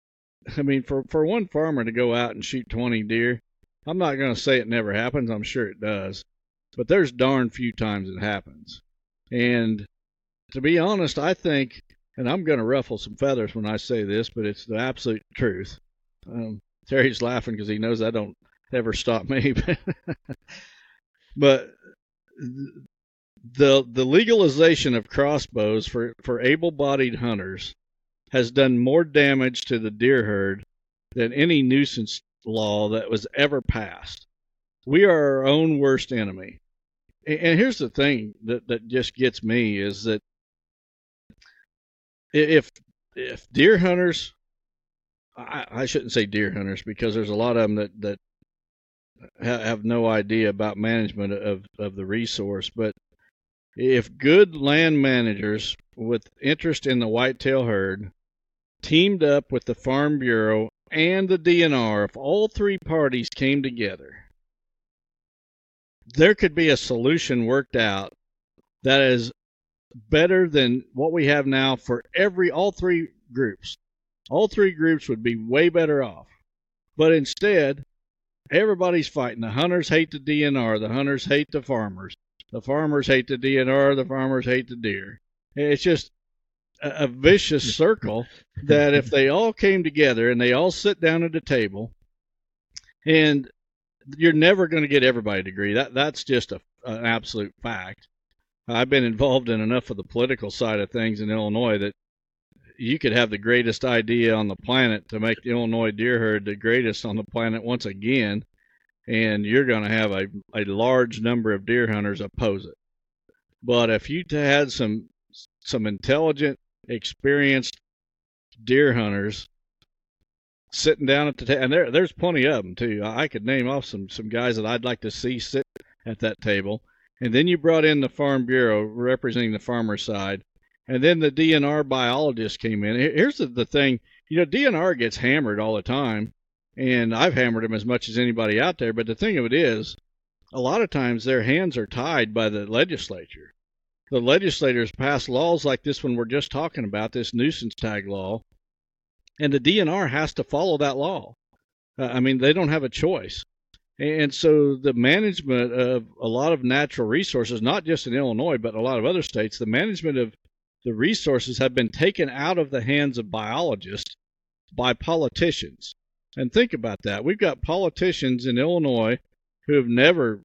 I mean, for, for one farmer to go out and shoot twenty deer, I'm not going to say it never happens. I'm sure it does. But there's darn few times it happens. And to be honest, I think, and I'm going to ruffle some feathers when I say this, but it's the absolute truth. Um, Terry's laughing because he knows that don't ever stop me. But the the legalization of crossbows for, for able-bodied hunters has done more damage to the deer herd than any nuisance law that was ever passed. We are our own worst enemy. And here's the thing that, that just gets me is that if if deer hunters, I, I shouldn't say deer hunters because there's a lot of them that, that have no idea about management of, of the resource, but if good land managers with interest in the whitetail herd teamed up with the Farm Bureau and the D N R, if all three parties came together there could be a solution worked out that is better than what we have now for every all three groups. All three groups would be way better off. But instead, everybody's fighting. The hunters hate the D N R. The hunters hate the farmers. The farmers hate the D N R. The farmers hate the deer. It's just a, a vicious circle that if they all came together and they all sit down at a table, and you're never going to get everybody to agree. That that's just a, an absolute fact. I've been involved in enough of the political side of things in Illinois that you could have the greatest idea on the planet to make the Illinois deer herd the greatest on the planet once again, and you're going to have a, a large number of deer hunters oppose it. But if you had some some intelligent, experienced deer hunters sitting down at the table, and there, there's plenty of them too. I could name off some, some guys that I'd like to see sit at that table. And then you brought in the Farm Bureau representing the farmer side. And then the D N R biologist came in. Here's the, the thing. You know, D N R gets hammered all the time. And I've hammered them as much as anybody out there. But the thing of it is, a lot of times their hands are tied by the legislature. The legislators pass laws like this one we're just talking about, this nuisance tag law. And the D N R has to follow that law. Uh, I mean, they don't have a choice. And so the management of a lot of natural resources, not just in Illinois, but a lot of other states, the management of the resources have been taken out of the hands of biologists by politicians. And think about that. We've got politicians in Illinois who have never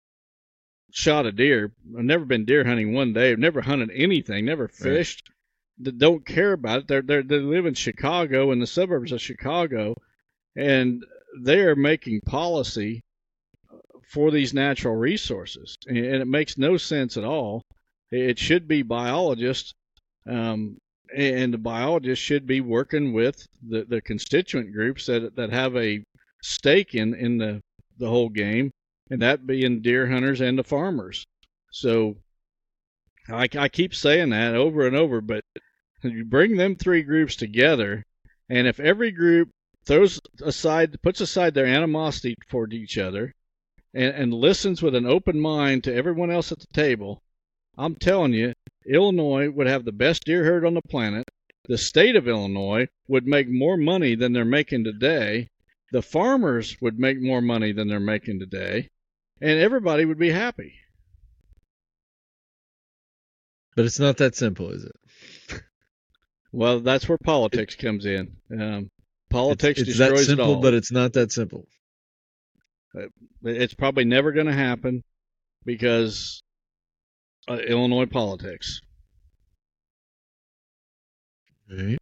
shot a deer, never been deer hunting one day, have never hunted anything, never fished, right. That don't care about it. They're, they're, they live in Chicago, in the suburbs of Chicago, and they are making policy for these natural resources, and it makes no sense at all. It should be biologists, um, and the biologists should be working with the, the constituent groups that that have a stake in, in the, the whole game, and that being deer hunters and the farmers. So I, I keep saying that over and over, but you bring them three groups together, and if every group throws aside, puts aside their animosity toward each other, and, and listens with an open mind to everyone else at the table, I'm telling you, Illinois would have the best deer herd on the planet. The state of Illinois would make more money than they're making today. The farmers would make more money than they're making today, and everybody would be happy. But it's not that simple, is it? Well, that's where politics it, comes in. Um, Politics it's, it's destroys that simple, it all. But it's not that simple. It's probably never going to happen because uh, Illinois politics. Right.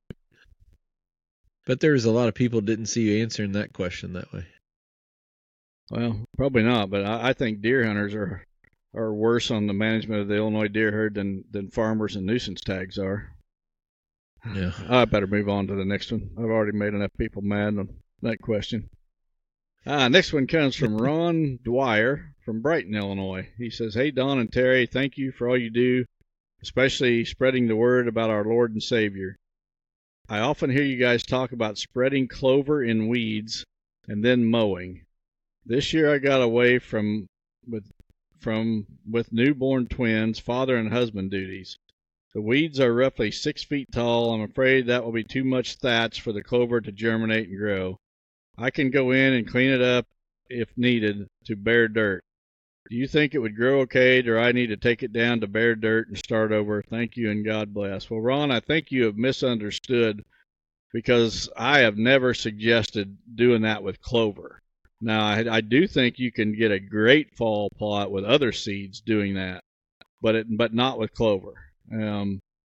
But there's a lot of people didn't see you answering that question that way. Well, probably not, but I, I think deer hunters are are worse on the management of the Illinois deer herd than, than farmers and nuisance tags are. Yeah, I better move on to the next one. I've already made enough people mad on that question. Ah, next one comes from Ron Dwyer from Brighton, Illinois. He says, "Hey, Don and Terry, thank you for all you do, especially spreading the word about our Lord and Savior. I often hear you guys talk about spreading clover in weeds and then mowing. This year I got away from with from with newborn twins, father and husband duties. The weeds are roughly six feet tall. I'm afraid that will be too much thatch for the clover to germinate and grow. I can go in and clean it up if needed to bare dirt. Do you think it would grow okay, or I need to take it down to bare dirt and start over? Thank you and God bless." Well, Ron, I think you have misunderstood, because I have never suggested doing that with clover. Now, I, I do think you can get a great fall plot with other seeds doing that, but it, but not with clover. Um,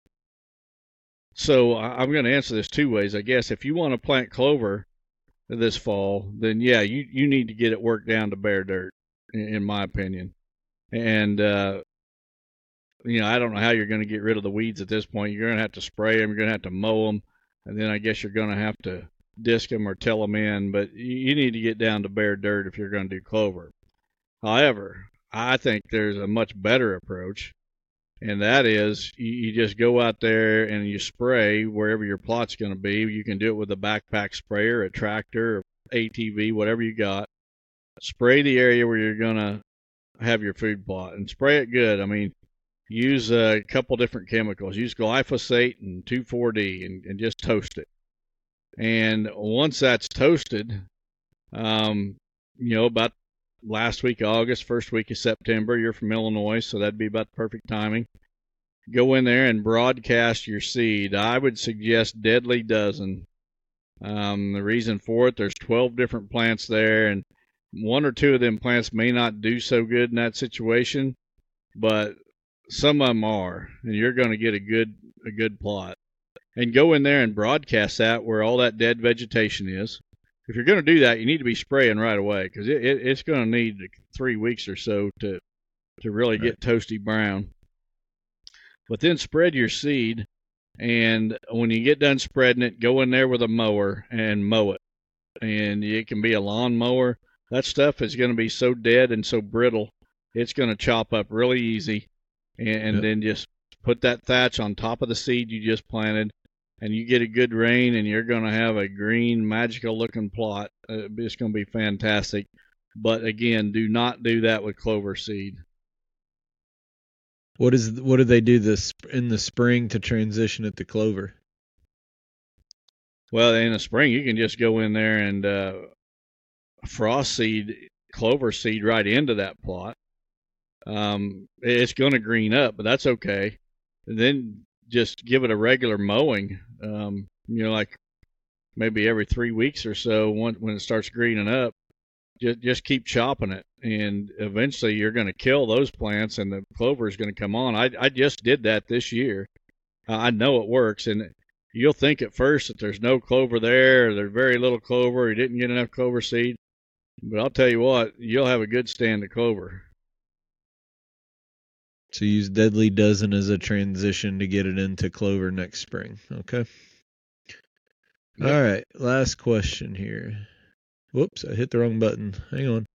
so I, I'm going to answer this two ways, I guess. If you want to plant clover this fall, then yeah, you, you need to get it worked down to bare dirt, in, in my opinion. And, uh, you know, I don't know how you're going to get rid of the weeds at this point. You're going to have to spray them. You're going to have to mow them. And then I guess you're going to have to disc them or till them in. But you, you need to get down to bare dirt if you're going to do clover. However, I think there's a much better approach. And that is, you, you just go out there and you spray wherever your plot's going to be. You can do it with a backpack sprayer, a tractor, A T V, whatever you got. Spray the area where you're going to have your food plot, and spray it good. I mean, use a couple different chemicals. Use glyphosate and two four D and, and just toast it. And once that's toasted, um, you know, about last week of August, first week of September, you're from Illinois, so that'd be about the perfect timing. Go in there and broadcast your seed. I would suggest Deadly Dozen. Um, the reason for it, there's twelve different plants there, and one or two of them plants may not do so good in that situation, but some of them are, and you're going to get a good a good plot. And go in there and broadcast that where all that dead vegetation is. If you're going to do that, you need to be spraying right away, because it, it, it's going to need three weeks or so to to really get toasty brown. But then spread your seed, and when you get done spreading it, go in there with a mower and mow it. And it can be a lawn mower. That stuff is going to be so dead and so brittle, it's going to chop up really easy. And, and yep. then just put that thatch on top of the seed you just planted, and you get a good rain, and you're going to have a green, magical-looking plot. Uh, it's going to be fantastic. But, again, do not do that with clover seed. What is what do they do this in the spring to transition it to clover? Well, in the spring, you can just go in there and uh, frost seed clover seed right into that plot. Um, it's going to green up, but that's okay. And then just give it a regular mowing, um, you know, like maybe every three weeks or so when, when it starts greening up. Just, just keep chopping it, and eventually you're going to kill those plants, and the clover is going to come on. I, I just did that this year. Uh, I know it works, and you'll think at first that there's no clover there, or there's very little clover, you didn't get enough clover seed. But I'll tell you what, you'll have a good stand of clover. So use Deadly Dozen as a transition to get it into clover next spring. Okay. Yep. All right. Last question here. Whoops, I hit the wrong button. Hang on.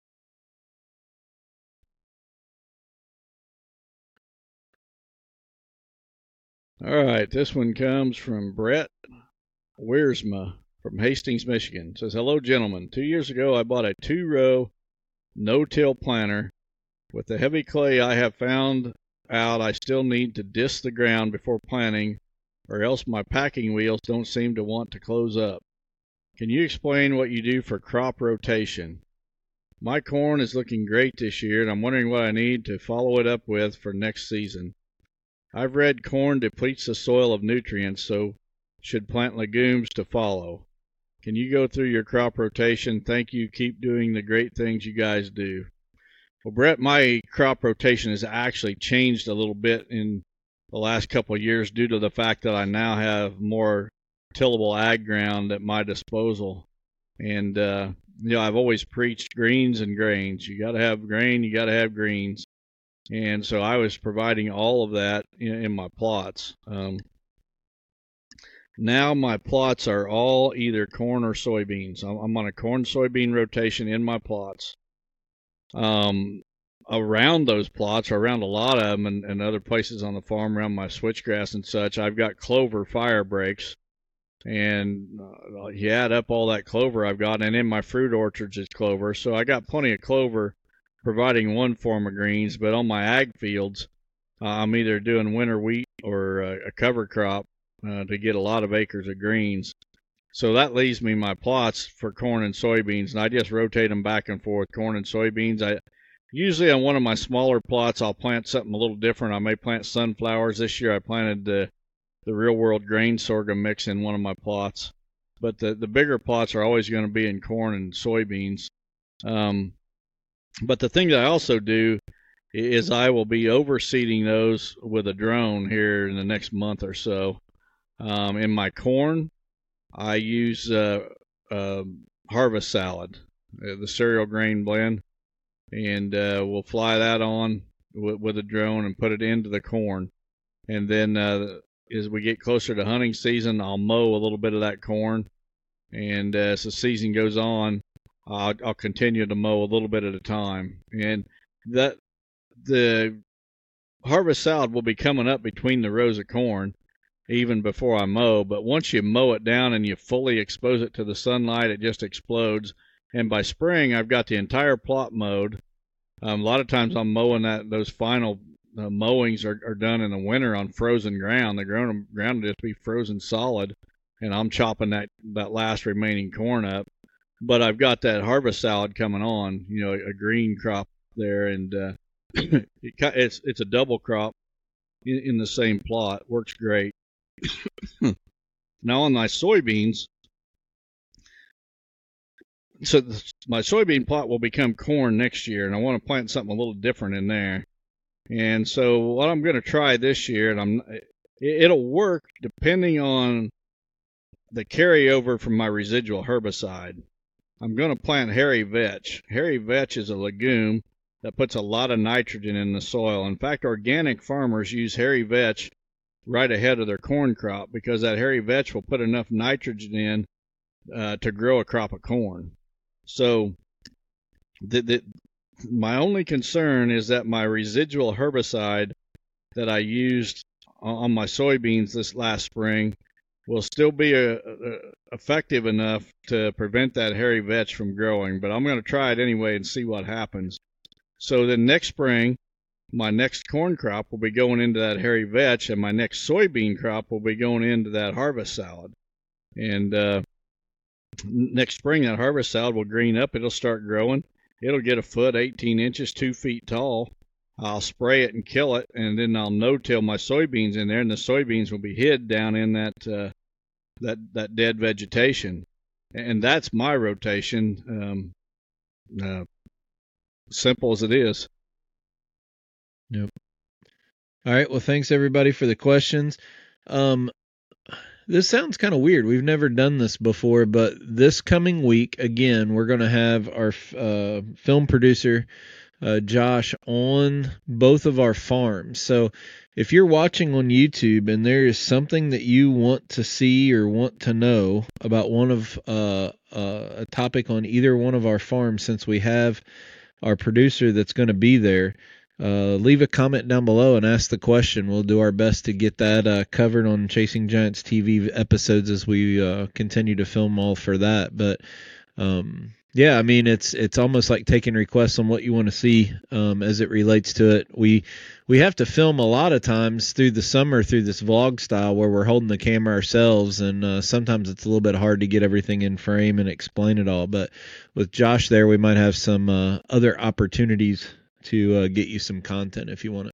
All right. This one comes from Brett Wiersma from Hastings, Michigan. It says, hello, gentlemen. Two years ago, I bought a two-row no-till planter. With the heavy clay I have found out, I still need to disc the ground before planting, or else my packing wheels don't seem to want to close up. Can you explain what you do for crop rotation? My corn is looking great this year, and I'm wondering what I need to follow it up with for next season. I've read corn depletes the soil of nutrients, so should plant legumes to follow. Can you go through your crop rotation? Thank you. Keep doing the great things you guys do. Well, Brett, my crop rotation has actually changed a little bit in the last couple of years due to the fact that I now have more tillable ag ground at my disposal. And, uh, you know, I've always preached greens and grains. You got to have grain, you got to have greens. And so I was providing all of that in, in my plots. Um, now my plots are all either corn or soybeans. I'm, I'm on a corn soybean rotation in my plots. Um, around those plots, or around a lot of them, and, and other places on the farm around my switchgrass and such, I've got clover fire breaks. And uh, you add up all that clover I've got, and in my fruit orchards it's clover. So I got plenty of clover providing one form of greens, but on my ag fields, uh, I'm either doing winter wheat or uh, a cover crop uh, to get a lot of acres of greens. So that leaves me my plots for corn and soybeans, and I just rotate them back and forth, corn and soybeans. I usually on one of my smaller plots, I'll plant something a little different. I may plant sunflowers. This year I planted the the real world grain sorghum mix in one of my plots. But the, the bigger plots are always going to be in corn and soybeans. Um, but the thing that I also do is I will be overseeding those with a drone here in the next month or so. Um, in my corn, I use uh, uh, Harvest Salad, uh, the cereal grain blend, and uh, we'll fly that on with, with a drone and put it into the corn. And then uh, as we get closer to hunting season, I'll mow a little bit of that corn, and uh, as the season goes on, I'll, I'll continue to mow a little bit at a time. And that the Harvest Salad will be coming up between the rows of corn even before I mow, but once you mow it down and you fully expose it to the sunlight, it just explodes. And by spring, I've got the entire plot mowed, Um, a lot of times I'm mowing that those final uh, mowings are, are done in the winter on frozen ground. The ground ground will just be frozen solid, and I'm chopping that that last remaining corn up. But I've got that harvest salad coming on, you know, a green crop there, and uh, it, it's it's a double crop in, in the same plot. Works great. Now on my soybeans, so the, my soybean plot will become corn next year, and I want to plant something a little different in there. And so what I'm going to try this year, and I'm it, it'll work depending on the carryover from my residual herbicide. I'm going to plant hairy vetch. Hairy vetch is a legume that puts a lot of nitrogen in the soil. In fact, organic farmers use hairy vetch right ahead of their corn crop because that hairy vetch will put enough nitrogen in uh, to grow a crop of corn. So the, the, my only concern is that my residual herbicide that I used on my soybeans this last spring will still be a, a, effective enough to prevent that hairy vetch from growing. But I'm going to try it anyway and see what happens. So then next spring, my next corn crop will be going into that hairy vetch, and my next soybean crop will be going into that harvest salad. And uh, next spring, that harvest salad will green up. It'll start growing. It'll get a foot, eighteen inches, two feet tall. I'll spray it and kill it, and then I'll no-till my soybeans in there, and the soybeans will be hid down in that uh, that that dead vegetation. And that's my rotation, um, uh, simple as it is. Yep. All right. Well, thanks everybody for the questions. Um, this sounds kind of weird. We've never done this before, but this coming week, again, we're going to have our uh, film producer, uh, Josh, on both of our farms. So if you're watching on YouTube and there is something that you want to see or want to know about one of uh, uh, a topic on either one of our farms, since we have our producer that's going to be there, Uh, leave a comment down below and ask the question. We'll do our best to get that uh, covered on Chasing Giants T V episodes as we uh, continue to film all for that. But um, yeah, I mean, it's it's almost like taking requests on what you want to see um, as it relates to it. We we have to film a lot of times through the summer through this vlog style where we're holding the camera ourselves, and uh, sometimes it's a little bit hard to get everything in frame and explain it all. But with Josh there, we might have some uh, other opportunities to uh, get you some content if you want it.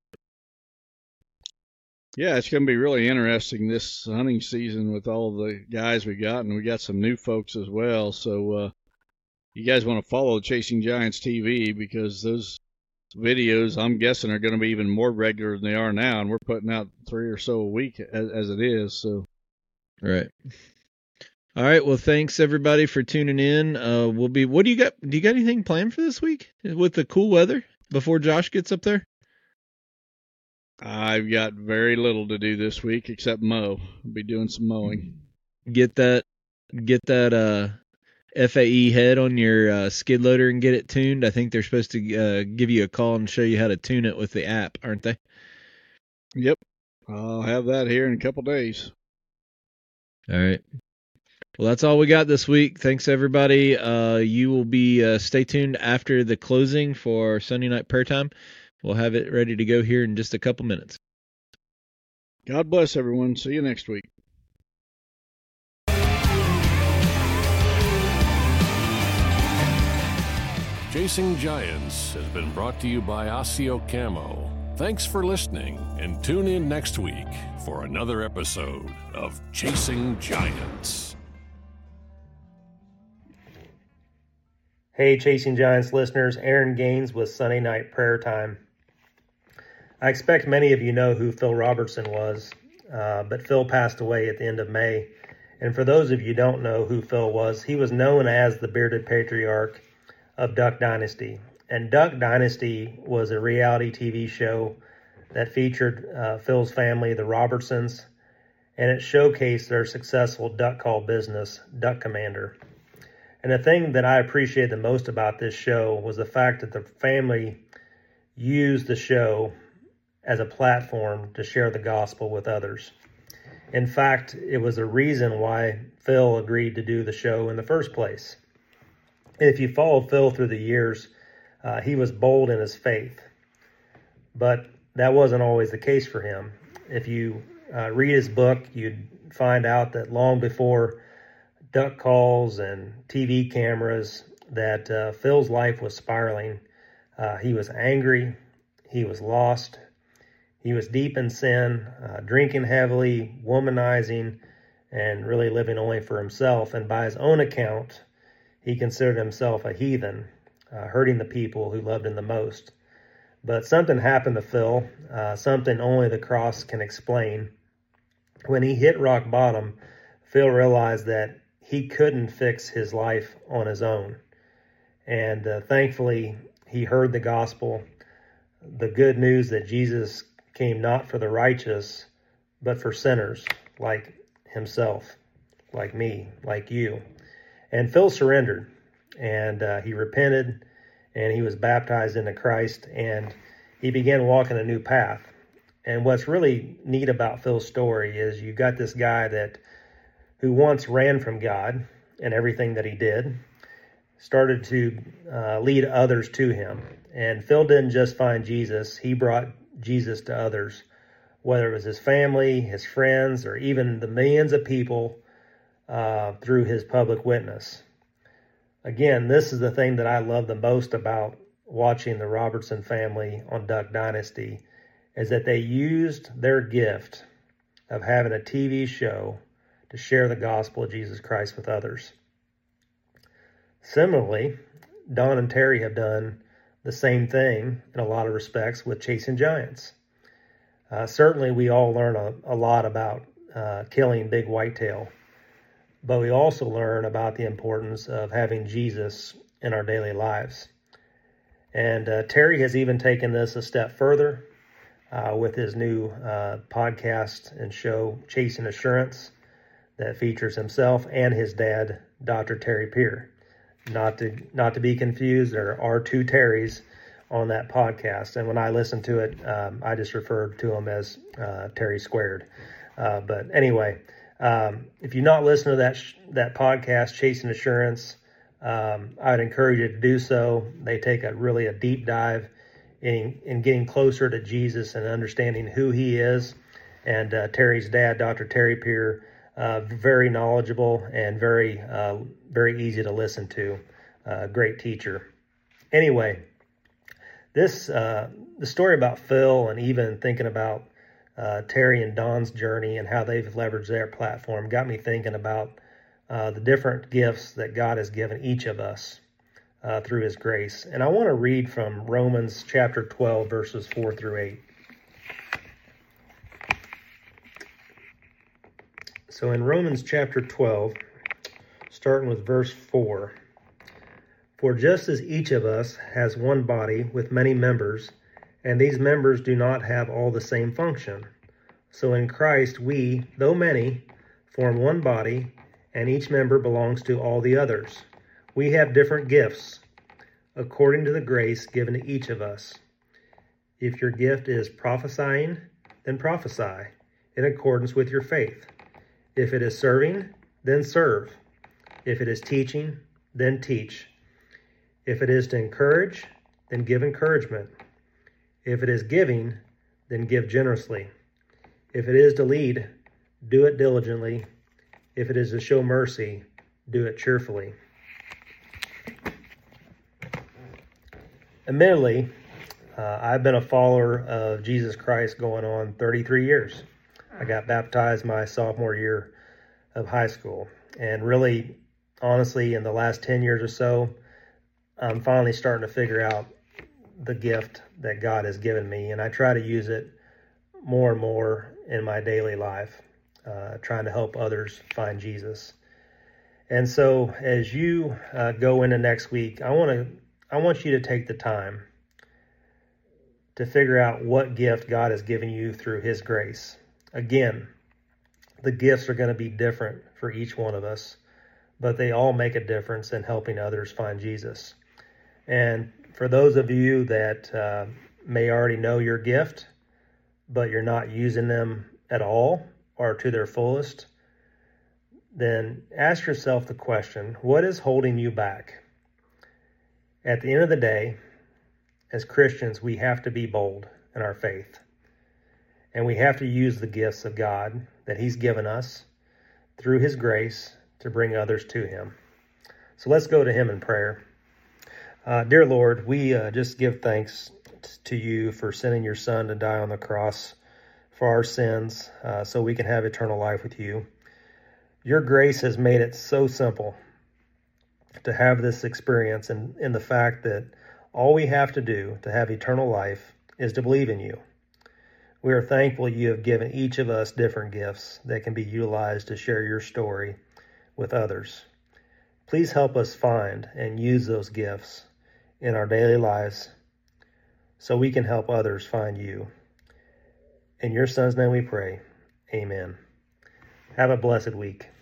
Yeah, it's going to be really interesting this hunting season with all the guys we got, and we got some new folks as well. So uh, you guys want to follow Chasing Giants T V because those videos, I'm guessing, are going to be even more regular than they are now, and we're putting out three or so a week as, as it is. So, right. All right. Well, thanks everybody for tuning in. Uh, we'll be. What do you got? Do you got anything planned for this week with the cool weather before Josh gets up there? I've got very little to do this week except mow. I'll be doing some mowing. Get that, get that uh, F A E head on your uh, skid loader and get it tuned. I think they're supposed to uh, give you a call and show you how to tune it with the app, aren't they? Yep. I'll have that here in a couple days. All right. Well, that's all we got this week. Thanks, everybody. Uh, you will be uh, stay tuned after the closing for Sunday night prayer time. We'll have it ready to go here in just a couple minutes. God bless everyone. See you next week. Chasing Giants has been brought to you by Osseo Camo. Thanks for listening, and tune in next week for another episode of Chasing Giants. Hey, Chasing Giants listeners, Aaron Gaines with Sunday Night Prayer Time. I expect many of you know who Phil Robertson was, uh, but Phil passed away at the end of May. And for those of you who don't know who Phil was, he was known as the Bearded Patriarch of Duck Dynasty. And Duck Dynasty was a reality T V show that featured uh, Phil's family, the Robertsons, and it showcased their successful duck call business, Duck Commander. And the thing that I appreciated the most about this show was the fact that the family used the show as a platform to share the gospel with others. In fact, it was a reason why Phil agreed to do the show in the first place. If you follow Phil through the years, Uh, he was bold in his faith, but that wasn't always the case for him. If you uh, read his book, you'd find out that long before duck calls and T V cameras, that uh, Phil's life was spiraling. Uh, he was angry. He was lost. He was deep in sin, uh, drinking heavily, womanizing, and really living only for himself. And by his own account, he considered himself a heathen, uh, hurting the people who loved him the most. But something happened to Phil, uh, something only the cross can explain. When he hit rock bottom, Phil realized that he couldn't fix his life on his own. And uh, thankfully, he heard the gospel, the good news that Jesus came not for the righteous, but for sinners like himself, like me, like you. And Phil surrendered, and uh, he repented, and he was baptized into Christ, and he began walking a new path. And what's really neat about Phil's story is you got this guy that who once ran from God and everything that he did, started to uh, lead others to him. And Phil didn't just find Jesus, he brought Jesus to others, whether it was his family, his friends, or even the millions of people uh, through his public witness. Again, this is the thing that I love the most about watching the Robertson family on Duck Dynasty, is that they used their gift of having a T V show to share the gospel of Jesus Christ with others. Similarly, Don and Terry have done the same thing in a lot of respects with Chasing Giants. Uh, certainly, we all learn a, a lot about uh, killing big whitetail, but we also learn about the importance of having Jesus in our daily lives. And uh, Terry has even taken this a step further uh, with his new uh, podcast and show, Chasing Assurance, that features himself and his dad, Doctor Terry Peer. Not to not to be confused, there are two Terrys on that podcast, and when I listen to it, um, I just refer to him as uh, Terry Squared. Uh, but anyway, um, if you're not listening to that sh- that podcast, Chasing Assurance, um, I'd encourage you to do so. They take a really a deep dive in in getting closer to Jesus and understanding who he is. And uh, Terry's dad, Doctor Terry Peer, Uh, very knowledgeable and very, uh, very easy to listen to. Uh, great teacher. Anyway, this uh, the story about Phil, and even thinking about uh, Terry and Don's journey and how they've leveraged their platform, got me thinking about uh, the different gifts that God has given each of us uh, through His grace. And I want to read from Romans chapter twelve, verses four through eight. So in Romans chapter twelve, starting with verse four, "For just as each of us has one body with many members, and these members do not have all the same function, so in Christ we, though many, form one body, and each member belongs to all the others. We have different gifts, according to the grace given to each of us. If your gift is prophesying, then prophesy, in accordance with your faith. If it is serving, then serve. If it is teaching, then teach. If it is to encourage, then give encouragement. If it is giving, then give generously. If it is to lead, do it diligently. If it is to show mercy, do it cheerfully." Admittedly, uh, I've been a follower of Jesus Christ going on thirty-three years. I got baptized my sophomore year of high school. And really, honestly, in the last ten years or so, I'm finally starting to figure out the gift that God has given me. And I try to use it more and more in my daily life, uh, trying to help others find Jesus. And so as you uh, go into next week, I want to I want you to take the time to figure out what gift God has given you through His grace. Again, the gifts are going to be different for each one of us, but they all make a difference in helping others find Jesus. And for those of you that uh, may already know your gift, but you're not using them at all or to their fullest, then ask yourself the question, what is holding you back? At the end of the day, as Christians, we have to be bold in our faith. And we have to use the gifts of God that he's given us through his grace to bring others to him. So let's go to him in prayer. Uh, dear Lord, we uh, just give thanks to you for sending your son to die on the cross for our sins uh, so we can have eternal life with you. Your grace has made it so simple to have this experience, and in the fact that all we have to do to have eternal life is to believe in you. We are thankful you have given each of us different gifts that can be utilized to share your story with others. Please help us find and use those gifts in our daily lives so we can help others find you. In your son's name we pray. Amen. Have a blessed week.